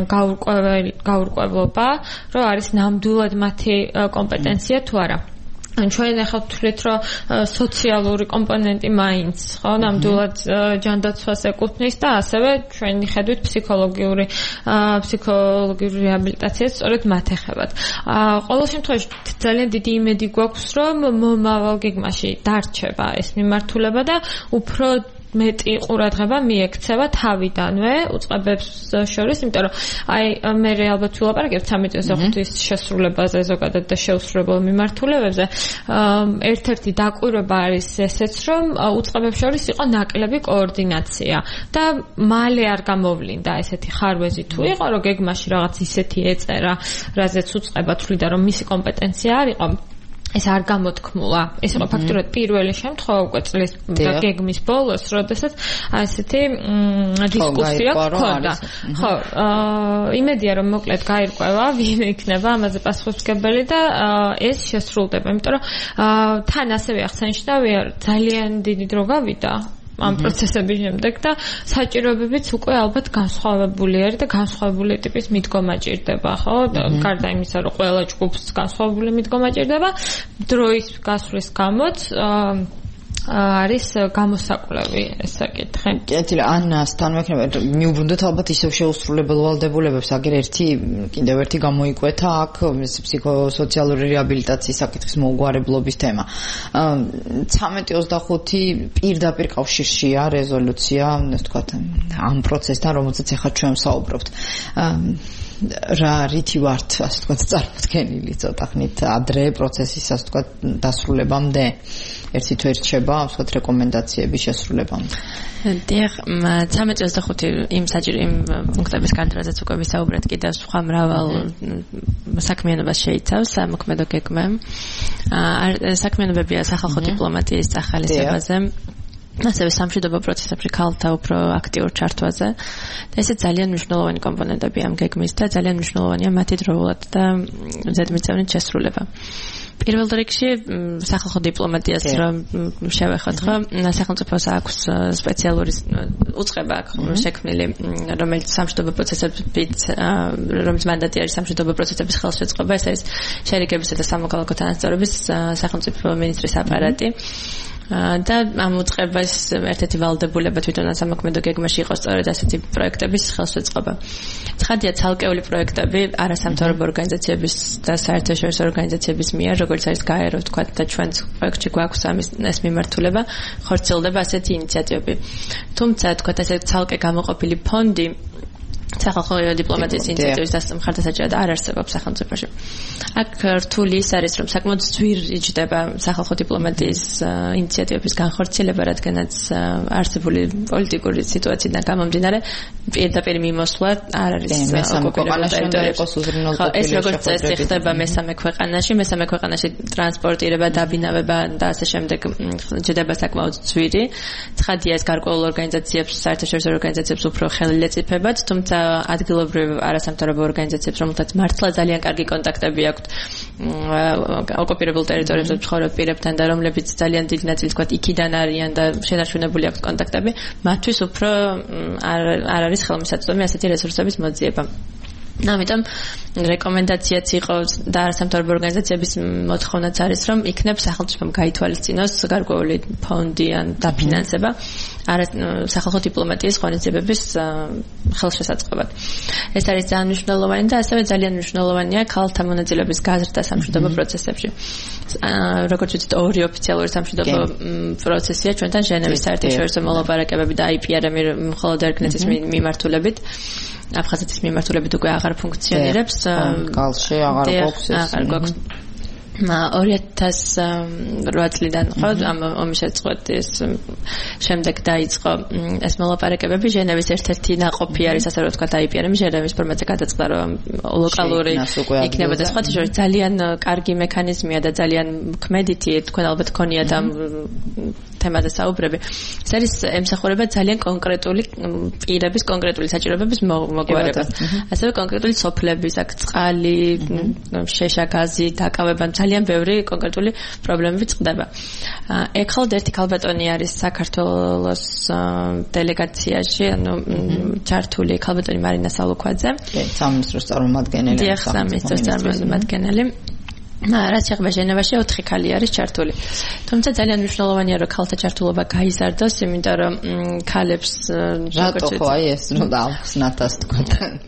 გაურკვევლობა, რომ არის ნამდვილად მათი კომპეტენცია თუ არა. ჩვენ ახლა ვთვლით, რომ სოციალური კომპონენტი მაინც, ხო, ნამდვილად ჯანდაცვას ეკუთვნის და ასევე ჩვენი ხედვით ფსიქოლოგიური რეაბილიტაციაც სწორედ მათ ეხებათ. ყოველ შემთხვევაში ძალიან დიდი იმედი გვაქვს, რომ მომავალ გეგმაში დარჩება ეს მიმართულება და უფრო მეტი ყურადღება მიექცევა თავიდანვე უწყებებს შორის, იმიტომ რომ მე ალბათ ვილაპარაკებ 13-ის შესრულებაზე ზოგადად და შეუსრულებელ მიმართულებებზე. ერთ-ერთი დაკვირვება არის ესეც, რომ უწყებებს შორის იყო ნაკლები კოორდინაცია და მალე არ გამოვლინდა ესეთი ხარვეზი თუ იყო, რომ გეგმაში რაღაც ისეთი ეწერა, რაზეც უწყება თვლიდა, რომ მისი კომპეტენცია არ იყო. ეს არ გამოთქმულა. ეს იყო ფაქტურად პირველი შემთხვევა უკვე წლის გეგმის ბოლოს, როდესაც ასეთი დისკუსია ჰქონდა. ხო, იმედია რომ მოკლედ გაირკვევა, ვინ იქნება ამაზე პასუხისმგებელი და ეს შესრულდება, იმიტომ რომ თან ასევე აღსანიშნავია, ძალიან დიდი დრო გავიდა ამ პროცესების შემდეგ და საჭიროებებიც უკვე ალბათ განსხვავებული არის და განსხვავებული ტიპის მიდგომა ჭირდება, ხო? გარდა იმისა, რომ ყველა ჯგუფს განსხვავებული მიდგომა ჭირდება, დროის გასვლის გამოც არის გამოსაკვლევი ეს საკითხი. კეთილი, ანასთან მექნება მიუბრუნდეთ ალბათ ისევ შეუსრულებელ ვალდებულებებს, აგერ კიდევ ერთი გამოიკვეთა აქ ფსიქოსოციალური რეაბილიტაციის საკითხის მოუგვარებლობის თემა. 13-25 პირდაპირ კავშირშია რეზოლუცია, ასე ვთქვათ, ამ პროცესთან, რომელზეც ახლა ჩვენ ვსაუბრობთ. რა რითი ვართ, ასე ვთქვათ, წარმოდგენილი ცოტა ხნით ადრე პროცესის, ასე ვთქვათ, დასრულებამდე. ერთი თუ ერჩება, ასე ვთქვათ, რეკომენდაციების შესრულებამდე. დიახ, 13-25 იმ პუნქტების განთავაზებაც უკვე ვისაუბრეთ, კიდევ სხვა მრავალ საქმიანობას შეიცავს სამოქმედო გეგმა. საქმიანობებია სახალხო დიპლომატიის ახალისებაზე. ასევე სამშვიდობო პროცესებში ქალთა უფრო აქტიურ ჩართვაზე და ესე ძალიან მნიშვნელოვანი კომპონენტები ამ გეგმის და ძალიან მნიშვნელოვანია მათი დროულად და ზედმიწევნით შესრულება. პირველ რიგში სახალხო დიპლომატიას რომ შევეხოთ, ხო, სახელმწიფოს აქვს სპეციალური უწყება აქვს შექმნილი, რომელიც სამშვიდობო პროცესებით, რომელიც მანდატი არის სამშვიდობო პროცესების ხელშეწყობა, ეს არის შერიგებისა და სამოქალაქო თანასწორობის სახელმწიფო მინისტრის აპარატი. და ამ უწყებას ერთ-ერთი ვალდებულება თვითონ სამოქმედო გეგმაში იყო სწორედ ასეთი პროექტების ხელშეწყობა. ცხადია, ცალკეული პროექტები არასამთავრობო ორგანიზაციების და საერთაშორისო ორგანიზაციების მიერ, როგორც არის გაერო, ვთქვათ, და ჩვენც პროექტში გვაქვს ეს მიმართულება, ხორციელდება ასეთი ინიციატივები. თუმცა, ვთქვათ, ასე ცალკე გამოყოფილი ფონდი სახალხო დიპლომატიის ინიციატივის მხარდასაჭერად არ არსებობს სახელმწიფოში. აქ რთული ის არის, რომ საკმაოდ ძვირ იჯდება სახალხო დიპლომატიის ინიციატივების განხორციელება, რადგანაც არსებული პოლიტიკური სიტუაციიდან გამომდინარე პირდაპირ მიმოსვლა არ არის ოკუპირებულ ტერიტორიებში. ეს როგორც წესი ხდება მესამე ქვეყანაში ტრანსპორტირება, დაბინავება და ასე შემდეგ ჯდება საკმაოდ ძვირი. ცხადია, ეს გარკვეულ ორგანიზაციებს, საერთაშორისო ორგანიზაციებს უფრო ხელი ეწიფებათ, თუმცა ადგილობრივ არასამთავრობო ორგანიზაციებს, რომელთაც მართლა ძალიან კარგი კონტაქტები აქვთ ოკუპირებულ ტერიტორიებზე მცხოვრებ პირებთან და რომლებიც ძალიან დიდი ნაწილი თქვათ იქიდან არიან და შენარჩუნებული აქვთ კონტაქტები, მათთვის უფრო არ არის ხელმისაწვდომი ასეთი რესურსების მოძიება. ამიტომ რეკომენდაციაც იყო და არასამთავრობო ორგანიზაციების მოთხოვნაც არის, რომ იქნებ სახელმწიფომ გაითვალისწინოს გარკვეული ფონდი ან დაფინანსება სახალხო დიპლომატიის ღონისძიებების ხელშესაწყობად. ეს არის ძალიან მნიშვნელოვანი და ასევე ძალიან მნიშვნელოვანია ქალთა მონაწილეობის გაზრდა სამშვიდობო პროცესებში. როგორც ვიცით, ორი ოფიციალური სამშვიდობო პროცესია ჩვენთან ჟენევის საერთაშორისო მოლაპარაკებები და IPRM მხოლოდ ერგნეთის მიმართულებით. აფხაზეთის მიმართულებით უკვე აღარ ფუნქციონირებს. გალში აღარ გვაქვს. 2008 წლიდან ხო ამ ომის შეწყვეტის შემდეგ დაიწყო ეს მოლაპარაკებები. ჟენევის ერთ-ერთი ნაყოფი არის, ასე რომ ვთქვათ, IPRM ჟენევის ფორმატზე გადაწყდა, რომ ლოკალური იქნებოდა. სხვათა შორის ძალიან კარგი მექანიზმია და ძალიან ქმედითი, თქვენ ალბათ გქონიათ ამ თემაზე საუბრები. ეს არის ემსახურება ძალიან კონკრეტული პირების კონკრეტული საჭიროებების მოგვარებას. ასევე კონკრეტული სოფლების, აქ წყალი, შეშა, გაზი, დაკავება, ძალიან ბევრი კონკრეტული პრობლემები წყდება. ეხლა ერთი ქალბატონი არის საქართველოს დელეგაციაში, ანუ ჩართული ქალბატონი მარინა სალუქვაძე. სამინისტროს წარმომადგენელი. დიახ, სამინისტროს წარმომადგენელი. რაც შეეხება ჟენევაში 4 ქალი არის ჩართული. თუმცა ძალიან მნიშვნელოვანია რომ ქალთა ჩართულობა გაიზარდოს, იმიტომ რომ ქალებს რატო ხო აი ეს რომ დავხსნათ თქვა.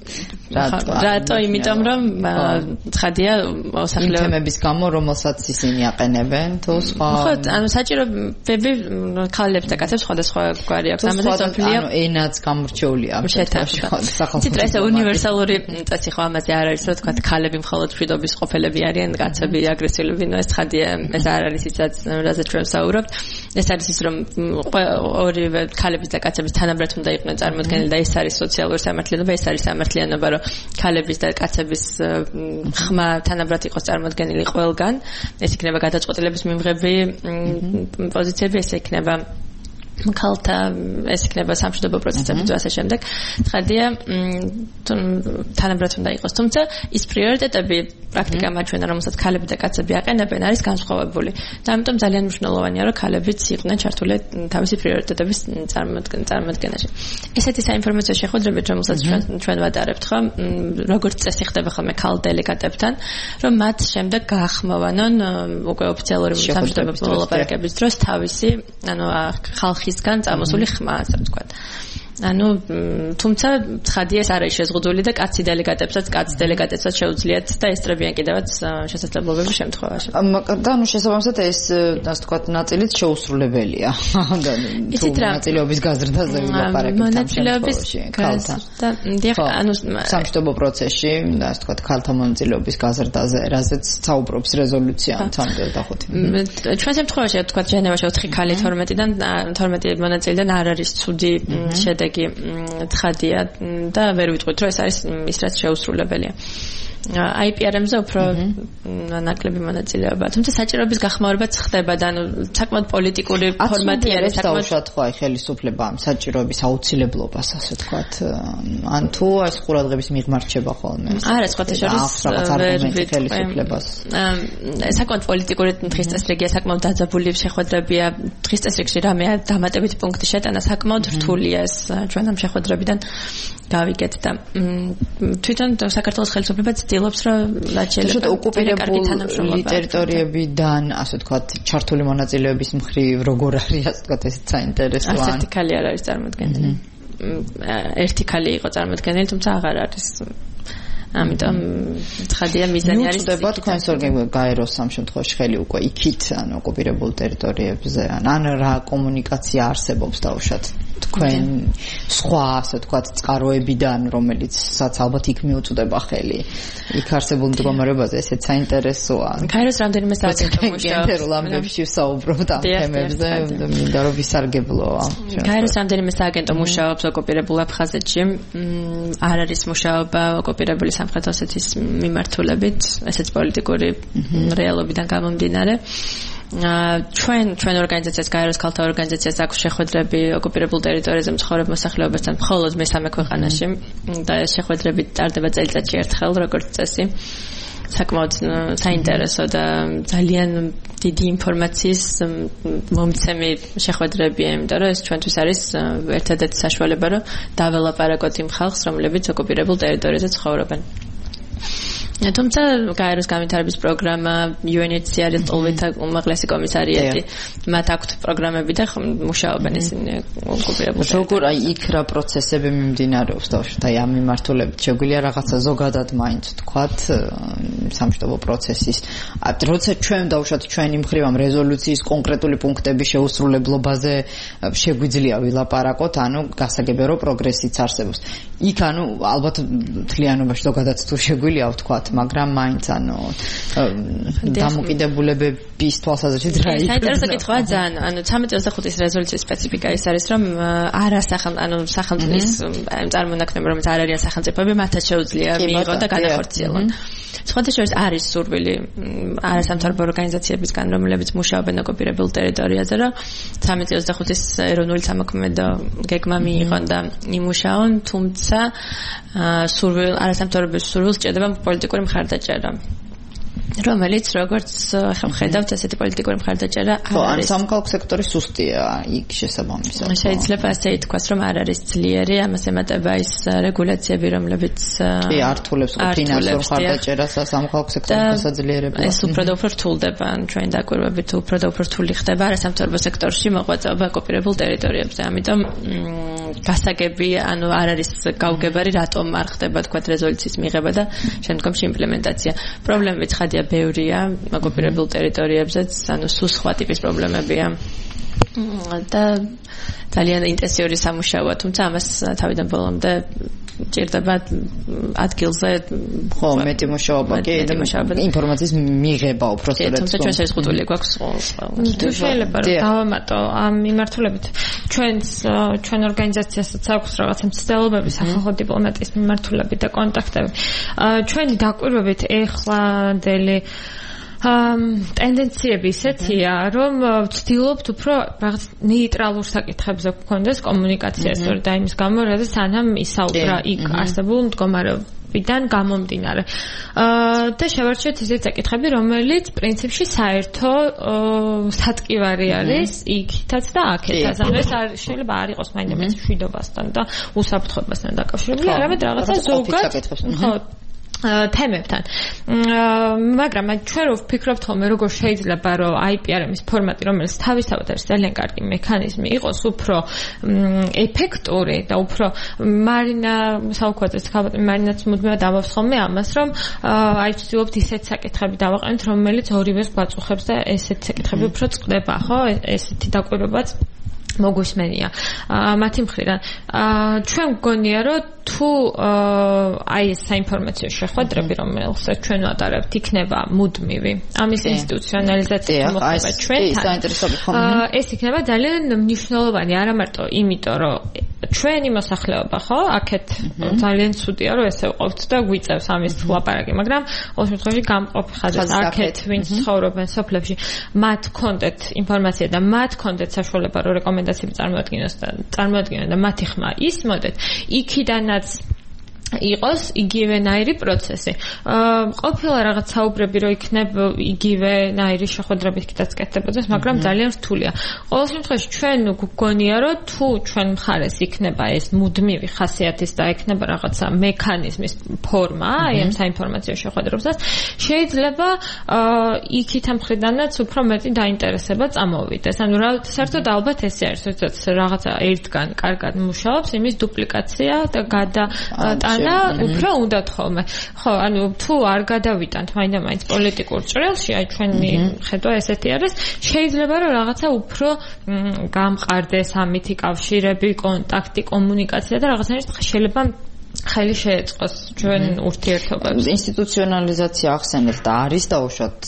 რატო? იმიტომ რომ ცხადია მოსახლეობის გამო რომელსაც ისინი აყენებენ თუ სხვა. ხო, ანუ საჭიროებები ქალებს და კაცებს სხვადასხვა გვარი აქვს. ამაზე სოფლია ენაც გამორჩეული აქვს. ციტა ეს უნივერსალური წესი ხო ამაზე არ არის, რომ თქვა ქალები მხოლოდ მშვიდობის ყოფილები არიან, კაცები აგრესიულები, ნუ ეს ცხადია, ეს არ არის ისაც რაზეც ჩვენ ვსაუბრობთ. ეს არის ის რომ ორივე ქალების და კაცების თანაბრად უნდა იყვნენ წარმოდგენილი და ეს არის სოციალური სამართლიანობა, ეს არის სამართლიანობა, რომ ქალების და კაცების ხმა თანაბრად იყოს წარმოდგენილი ყველგან. ეს იქნება გადაწყვეტილების მიმღები პოზიციები, ეს იქნება ქალთა ეს იქნება სამშვიდობო პროცესები და ასე შემდეგ. ცხადია თანაბრად უნდა იყოს. თუმცა ის პრიორიტეტები პრაქტიკა მაჩვენა, რომელსაც ქალები და კაცები აყენებენ, არის განსხვავებული. და ამიტომ ძალიან მნიშვნელოვანია, რომ ქალებიც იყვნენ ჩართული თავისი პრიორიტეტების წარმოდგენაში. ესეთი საინფორმაციო შეხვედრებით, რომელსაც ჩვენ ვატარებთ, ხო, როგორც წესი ხდება ხოლმე ქალ დელეგატებთან, რომ მათ შემდეგ გაახმოვანონ უკვე ოფიციალური სამშვიდობო ლაპარაკების დროს თავისი, ანუ ხალხისგან წამოსული ხმა, ასე ვთქვათ. ანუ თუმცა ცხადია ეს არ არის შეზღუდული და კაცი დელეგატებსაც შეუძლიათ და ესწრებიან კიდევაც შესაძლებლობების შემთხვევაში. და ანუ შესაბამისად ეს ასე ვთქვათ ნაწილიც შეუსრულებელია. თუ ნაწილების გაზრდაზე ვილაპარაკებთ მონაწილეობის გაზრდა. ანუ სამშვიდობო პროცესში და ასე ვთქვათ ქალთა მონაწილეობის გაზრდაზე, რაზეც საუბრობს რეზოლუცია 305. ჩვენ შემთხვევაში ვთქვათ ჟენევაში 4 ქალი 12 მონაწილიდან არ არის ცუდი შედეგი ცხადია და ვერ ვიტყვით რომ ეს არის ის რაც შეუსრულებელია. IPRM-ზე უფრო ნაკლები მონაწილეობა. თუმცა საჭიროების გახმაურებაც ხდება და ანუ საკმაოდ პოლიტიკური ფორმატი არის, საკმაოდ ხო აი ხელისუფლება ამ საჭიროების აუცილებლობას ასე ვთქვათ. ან თუ ეს ყურადღების მიღმარჩება ხოლმე. არა, სხვათა შორის ხელისუფლებას. საკმაოდ პოლიტიკური დღის წესრიგია, საკმაოდ დაძაბული შეხვედრებია. დღის წესრიგში რამე დამატებითი პუნქტი შეტანა საკმაოდ რთულია ეს ჩვენ ამ შეხვედრებიდან გავიგეთ და თვითონ საქართველოს ხელისუფლება ცდილობს რომ შეიძლება ოკუპირებული ტერიტორიებიდან ასე ვთქვათ ჩართული მონაწილეების მხრივ როგორ არის ასე ვთქვათ ეს საინტერესოა. ასეთი ქალი არ არის წარმოდგენილი. ერთი ქალი იყო წარმოდგენილი, თუმცა აღარ არის. ამიტომ ცხადია მიზანი არის უწდება თქვენს გაეროს ამ შემთხვევაში ხელი უკვე იქით ან ოკუპირებულ ტერიტორიებზე ან რა კომუნიკაცია არსებობს დაუშვათ თქვენ სხვა ასე ვთქვათ წყაროებიდან რომელიცაც ალბათ იქ მიუწვდება ხელი იქ არსებულ მდგომარეობაზე ესეც საინტერესოა გაეროს რამდენიმე სააგენტო მუშაობს გენერალ ამბებში ვსაუბრობთ ამ თემებზე მინდა რომ ვისარგებლო გაეროს რამდენიმე სააგენტო მუშაობს ოკუპირებულ აფხაზეთში არ არის მუშაობა ოკუპირებული სამხრეთ ოსეთის მიმართულებით, ესეც პოლიტიკური რეალობიდან გამომდინარე. ჩვენ ორგანიზაციას, გაეროს ქალთა ორგანიზაციას აქვს შეხვედრები ოკუპირებულ ტერიტორიაზე მცხოვრებ მოსახლეობასთან მხოლოდ მესამე ქვეყანაში და ეს შეხვედრები ტარდება წელიწადში ერთხელ, როგორც წესი. საკმაოდ საინტერესო და ძალიან დიდი ინფორმაციის მომცემი შეხვედრებია, იმიტომ რომ ეს ჩვენთვის არის ერთადერთი საშუალება, რომ დაველაპარაკოთ იმ ხალხს, რომლებიც ოკუპირებულ ტერიტორიაზე ცხოვრობენ. თუმცა გაეროს განვითარების პროგრამა UNHCR-ის ტოლვით უმაღლესი კომისარიატი მათ აქვთ პროგრამები და მუშაობენ ისინი ოკუპირებულ როგორ აი იქ რა პროცესები მიმდინარეობს დავუშვათ აი ამ მიმართულებით შეგვიძლია რაღაცა ზოგადად მაინც ვთქვათ სამშვიდობო პროცესის როცა ჩვენ დავუშვათ ჩვენი მხრივ ამ რეზოლუციის კონკრეტული პუნქტების შეუსრულებლობაზე შეგვიძლია ვილაპარაკოთ ანუ გასაგებია რომ პროგრესიც არსებობს იქ ანუ ალბათ მთლიანობაში ზოგადად თუ შეგვიძლია ვთქვათ მაგრამ მაინც ანუ დამოკიდებულებების თვალსაზრისით რა იქნება საინტერესო კითხვაა ძალიან ანუ 1325-ის რეზოლუციის სპეციფიკა ის არის რომ არა სახელმწიფოს წარმონაქმნები რომელიც არ არიან სახელმწიფოები მათაც შეუძლია მიიღონ და განახორციელონ სხვათა შორის არის სურვილი არასამთავრობო ორგანიზაციებისგან რომლებიც მუშაობენ ოკუპირებულ ტერიტორიაზე რომ 1325-ის ეროვნული სამოქმედო გეგმა მიიღონ და იმუშაონ თუმცა არასამთავრობო სურვილს სჭირდება პოლიტიკური მხარდაჭერა რომელიც როგორც ხედავთ ესეთი პოლიტიკური მხარდაჭერა არის. სამოქალაქო სექტორი სუსტია იქ შესაბამისად. შეიძლება ასე ითქვას, რომ არ არის ძლიერი, ამას ემატება ის რეგულაციები, რომლებიც ართულებს ფინანსურ მხარდაჭერას და სამოქალაქო სექტორის გასაძლიერებლად. ეს უფრო და უფრო რთულდება, ჩვენ დაკვირვებით უფრო და უფრო რთული ხდება არასამთავრობო სექტორში მოღვაწეობა ოკუპირებულ ტერიტორიებზე. ამიტომ გასაგები, არ არის გაუგებარი, რატომ არ ხდება თქვა რეზოლუციის მიღება და შემდგომში იმპლემენტაცია. პრობლემებიც ხადია ბევრია ოკუპირებულ ტერიტორიებზეც, სულ სხვა ტიპის პრობლემებია. და ძალიან ინტენსიური სამუშაოა, თუმცა ამას თავიდან ბოლომდე ჭირდება ადგილზე მეტი მუშაობა კი ინფორმაციის მიღება უბრალოდ თუმცა ჩვენ შეზღუდული გვაქვს თუ შეიძლება რომ დავამატო ამ მიმართულებით ჩვენ ორგანიზაციასაც აქვს რაღაცა მცდელობები სახალხო დიპლომატიის მიმართულებით და კონტაქტები ჩვენი დაკვირვებით ეხლანდელი ტენდენციები ისეთია, რომ ვცდილობთ უფრო რაღაც ნეიტრალურ საკითხებზე გქონდეს კომუნიკაცია, სწორედ იმის გამო, რადგან სანამ ისაუბრა იქ არსებულ მდგომარეობიდან გამომდინარე. და შევარჩიეთ ისეთ საკითხები, რომელიც პრინციპში საერთო სატკივარი არის იქითაც და აქეთაც. ანუ ეს შეიძლება არ იყოს მაინც მშვიდობასთან და უსაფრთხოებასთან დაკავშირებული, არამედ რაღაცა ზოგად თემებთან. მაგრამ ჩვენ რო ვფიქრობთ ხოლმე როგორ შეიძლება რომ IPRM-ის ფორმატი, რომელიც თავისთავად არის ძალიან კარგი მექანიზმი, იყოს უფრო ეფექტური და უფრო მარინა საუქვაძეს ხალხი მარინაც მუდმივად ამბობს ხოლმე ამას, რომ აი ვცდილობთ ისეთ საკითხები დავაყენოთ, რომელიც ორივეს გვაწუხებს და ესეთი საკითხები უფრო წყდება, ხო? ესეთი დაკვირვებაც მოგვისმენია მათი მხრიდან. ჩვენ გგონია რომ თუ აი ეს საინფორმაციო შეხვედრები, რომელსაც ჩვენ ვატარებთ, იქნება მუდმივი. ამის ინსტიტუციონალიზაცია მოხდება ჩვენთან. ეს იქნება ძალიან მნიშვნელოვანი, არა მარტო იმიტომ, რომ ჩვენი მოსახლეობა, ხო, აქეთ ძალიან ცუდია, რომ ესე ვყოფთ და გვიწევს ამის ლაპარაკი, მაგრამ ყოველ შემთხვევაში გამყოფი ხაზით აქეთ, ვინც ცხოვრობენ სოფლებში, მათ გქონდეთ ინფორმაცია და მათ გქონდეთ საშუალება, რომ რეკომენდაციები წარმოადგინონ და მათი ხმა ისმოდეთ, იქიდანაც იყოს იგივენაირი პროცესი. ყოფილა რაღაც საუბრები, რომ იქნებ იგივენაირი შეხვედრებით კიდაც კეთდებოდეს, მაგრამ ძალიან რთულია. ყოველ შემთხვევაში ჩვენ გვგონია, რომ თუ ჩვენ მხარეს იქნება ეს მუდმივი ხასიათის და იქნება რაღაცა მექანიზმის ფორმა, აი ამ საინფორმაციო შეხვედრებსაც, შეიძლება იქით ამ მხრიდანაც უფრო მეტი დაინტერესება წამოვიდეს. ანუ საერთოდ ალბათ ესე არის, როდესაც რაღაცა ერთგან კარგად მუშაობს, იმის დუპლიკაცია და გადატანა უფრო უნდათ ხოლმე. ხო, ანუ თუ არ გადავიტანთ მაინდა-მაინც პოლიტიკურ ჭრილში, აი ჩვენი ხედვა ესეთი არის, შეიძლება რომ რაღაცა უფრო გამყარდეს ამითი კავშირები, კონტაქტი, კომუნიკაცია და რაღაცნაირად შეიძლება ხელი შეეწყოს ჩვენ ურთიერთობებს. ინსტიტუციონალიზაცია ახსენეთ და არის დაუშვათ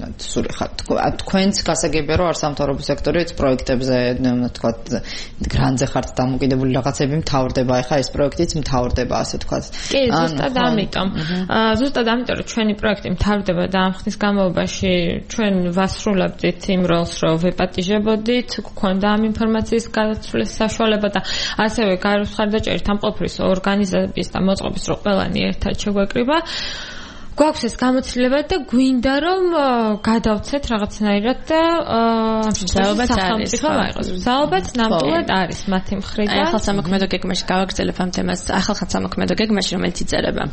თქვენც გასაგებია რომ არასამთავრობო სექტორიც პროექტებზე თქვა გრანტზე ხართ დამოკიდებული რაღაცები მთავრდება, ეხლა ეს პროექტიც მთავრდება, ასე თქვა. კი, ზუსტად ამიტომ. ზუსტად ამიტომ რომ ჩვენი პროექტი მთავრდება და ამ ხნის განმავლობაში ჩვენ ვასრულებდით იმ როლს, რომ ვეპატიჟებოდით, გქონდა ამ ინფორმაციის გადაცვლის საშუალება და ასევე გაეროს მხარდაჭერით ამ ყოფრის ორგანიზაციების და მოწყობის რო ყველანი ერთად შეგვეკრიბა. გვაქვს ეს გამოცდილება და გვინდა რომ გადავცეთ რაღაცნაირად და საუბარიც არის. საუბარიც ნამდვილად არის მათი მხრიდან. ახალ სამოქმედო გეგმაში გავაგრძელებ ამ თემას. ახალ სამოქმედო გეგმაში, რომელიც იწერება.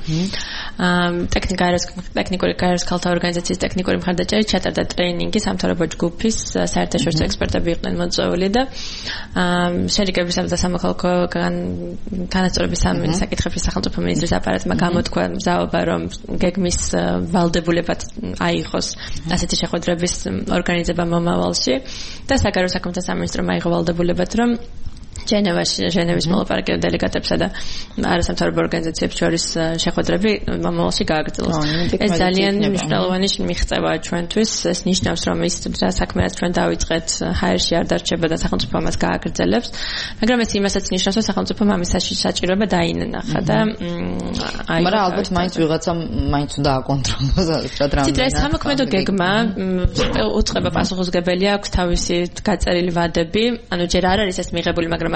ტექნიკური გაეროს ქალთა ორგანიზაციის ტექნიკური მხარდაჭერით ჩატარდა ტრეინინგი სამთავრობო ჯგუფის საერთაშორისო ექსპერტები იყვნენ მოწვეული და შერიგებისა და სამოქალაქო განაწილების საკითხების სახელმწიფო მინისტრის აპარატმა გამოთქვა მზაობა, რომ გეგმის ვალდებულებად აიღოს ასეთი შეხვედრების ორგანიზება მომავალში და საგარეო საქმეთა სამინისტრომ აიღო ვალდებულებად, რომ ჟენევის მოლაპარაკებელ დელეგატებსა და არასამთავრობო ორგანიზაციებს შორის შეხვედრები მომავალში გააგრძელოს. ეს ძალიან მნიშვნელოვანი მიღწევაა ჩვენთვის. ეს ნიშნავს, რომ ის საქმე, რაც ჩვენ დავიწყეთ, ჰაერში არ დარჩება და სახელმწიფო მას გააგრძელებს, მაგრამ ეს იმასაც ნიშნავს, რომ სახელმწიფომ ამის საჭიროება დაინახა და მაგრამ ალბათ მაინც ვიღაცამ მაინც უნდა აკონტროლოს რა თქმა უნდა. სამოქმედო გეგმა უწყება პასუხისმგებელია, აქვს თავისი გაწერილი ვადები, ანუ ჯერ არ არის ეს მიღებული, მაგრამ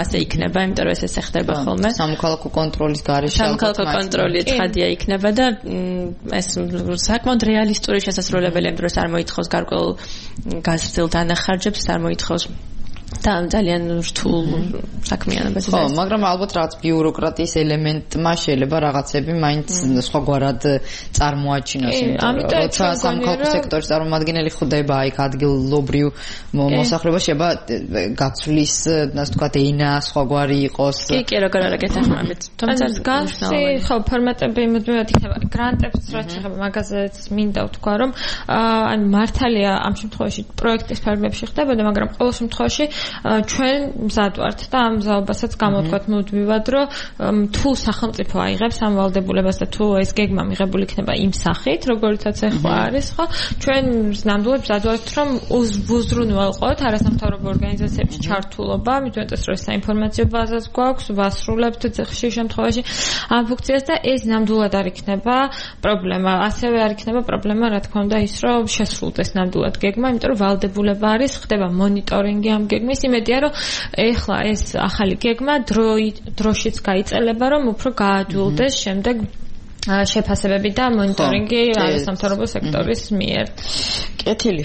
ასე იქნება, იმიტომ რომ ეს ხდება ხოლმე. სამოქალაქო კონტროლის გარეშე სამოქალაქო კონტროლი ცხადია იქნება და ეს საკმაოდ რეალისტური შესაძლებელია, იმიტომ რომ არ მოითხოვს გარკვეულ გაზრდილ დანახარჯებს, არ მოითხოვს და ძალიან რთულ საქმიანობას. ხო, მაგრამ ალბათ რაღაც ბიუროკრატიის ელემენტმა შეიძლება რაღაცები მაინც სხვაგვარად წარმოაჩინოს, როცა სამოქალაქო სექტორის წარმომადგენელი ხვდება იქ ადგილობრივ მოსახლეობას, შეიძლება გაცვლის, ასე ვთქვათ, ენა სხვაგვარი იყოს. კი, როგორ არა გეთანხმებით. თუმცა გასში ხო ფორმატები იმედმივად იქნება. გრანტებს რაც შეხება მაგაზეც მინდა ვთქვა, რომ ანუ მართალია ამ შემთხვევაში პროექტის ფარგლებში ხდებოდა, მაგრამ ყოველ შემთხვევაში ჩვენ მზად ვართ და ამ მზაობასაც გამოვთქვათ მუდმივად, რომ თუ სახელმწიფო აიღებს ამ ვალდებულებას და თუ ეს გეგმა მიღებული იქნება იმ სახით, როგორიცაც ახლა არის, ხო? ჩვენ ნამდვილად მზად ვართ, რომ უზრუნველყოთ არასამთავრობო ორგანიზაციების ჩართულობა, მithumetes რომ საინფორმაციო ბაზას გვაქვს, ვასრულებთ ხშირ შემთხვევაში ამ ფუნქციას და ეს ნამდვილად არ იქნება პრობლემა. ასევე არ იქნება პრობლემა, რა თქმა უნდა, ის რომ შესრულდეს ნამდვილად გეგმა, იმიტომ რომ ვალდებულება არის, ხდება მონიტორინგი ამ გეგმის. იმედია რომ ეხლა ეს ახალი გეგმა დროშიც გაიწელება რომ უფრო გაადვილდეს შემდეგ შეფასებები და მონიტორინგი არასამთავრობო სექტორის მიერ. კეთილი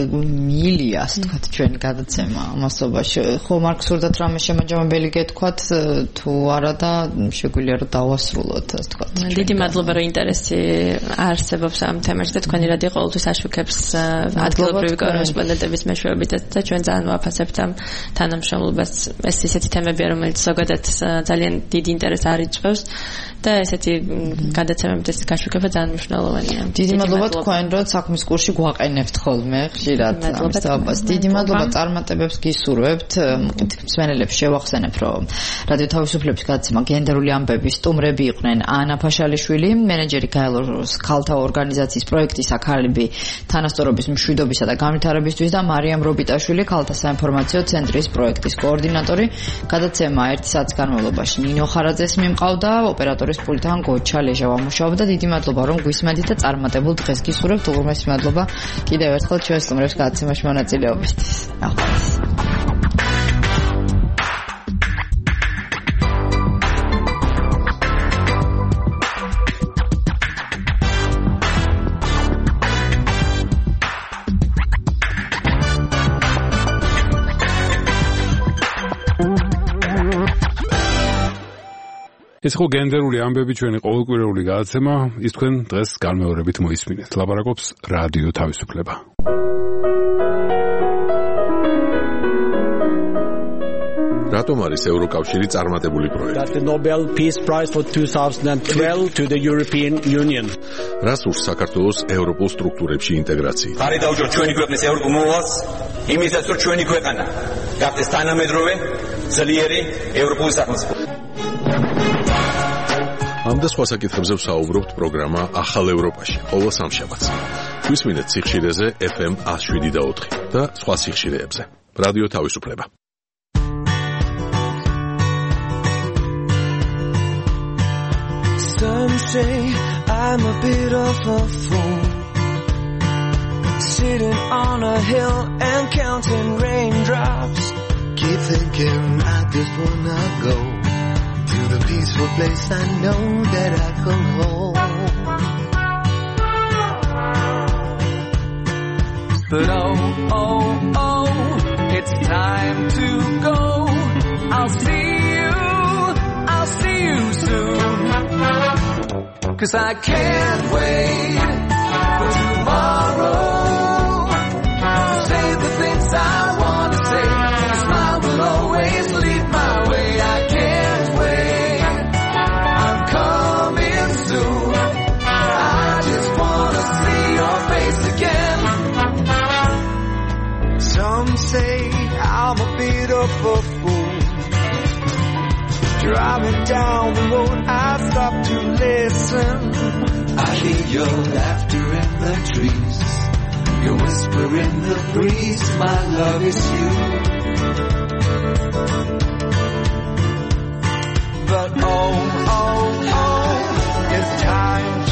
მილია, ასე ვთქვათ, ჩვენი გადაცემა მასობაში. ხო, მარკ სურდათ რამე შემაჯამებელი გეთქვათ, თუ არა და შეგვიძლია რომ დავასრულოთ, ასე ვთქვათ. დიდი მადლობა, რომ ინტერესი არსებობს ამ თემაში და თქვენი რადიო ყოველთვის აშუქებს ადგილობრივი კორესპონდენტების მეშვეობით და ჩვენ ძალიან ვაფასებთ ამ თანამშრომლობას. ეს ისეთი თემებია, რომელიც ზოგადად ძალიან დიდი ინტერესს არიჭრავს და ესეთი გადაცემებით ეს გაშუქება ძალიან მნიშვნელოვანია. დიდი მადლობა თქვენ, რომ საქმის კურსში გვაყენებთ ხოლმე ხშირად ამ სწავლებას. დიდი მადლობა წარმატებებს გისურვებთ. მსმენელებს შევახსენებ, რომ რადიო თავისუფლების გადაცემა გენდერული ამბები სტუმრები იყვნენ ანა ფაშალიშვილი, მენეჯერი გაელოს ქალთა ორგანიზაციის პროექტის აქალები თანასწორობის მშვიდობისა და განვითარებისთვის და მარიამ რობიტაშვილი, ქალთა საინფორმაციო ცენტრის პროექტის კოორდინატორი. გადაცემა 1 საათის განმავლობაში ნინო ხარაძეს მიმყავდა, ოპერატორის პულტთან გოჩა ლეჟავა მუშაობდა. დიდი მადლობა რომ გვისმენთ და წარმატებულ დღეს გისურვებთ. უღრმესი მადლობა კიდევ ერთხელ ჩვენ სტუმრებს გადაცემაში მონაწილეობისთვის. ახლა ეს ხო გენდერული ამბები ჩვენი ყოველკვირეული გადაცემა, ის თქვენ დღეს განმეორებით მოისმინეთ. ლაპარაკობს რადიო თავისუფლება. რატომ არის ევროკავშირი წარმატებული პროექტი? The Nobel Peace Prize for 2012 to the European Union. რას ურს საქართველოს ევროპულ სტრუქტურებში ინტეგრაცია? ხარი დავუჯოთ ჩვენი ქვეყნის ევროპულ მოვალს, იმისაც რომ ჩვენი ქვეყანა გახდეს თანამედროვე, ძლიერი ევროპული სახელმწიფო. ამ და სხვა საკითხებზე ვსაუბრობთ პროგრამა ახალ ევროპაში, ყოველ სამშაბათს. გვისმინეთ სიხშირეზე FM 107.4 და სხვა სიხშირეებზე. რადიო თავისუფლება. Some say I'm a bit of a fool, sitting on a hill and counting raindrops. Keep thinking I just wanna go to the peaceful place I know that I come home. But oh, it's time to go. I'll see you soon. 'Cause I can't wait for tomorrow. Say the things I want to say. Your smile will always lead my way. I can't wait. I'm coming soon. I just want to see your face again. Some say I'm a bit of a fool. Driving down the road, I stop to listen. I hear your laughter in the trees, your whisper in the breeze. My love is you. But oh, it's time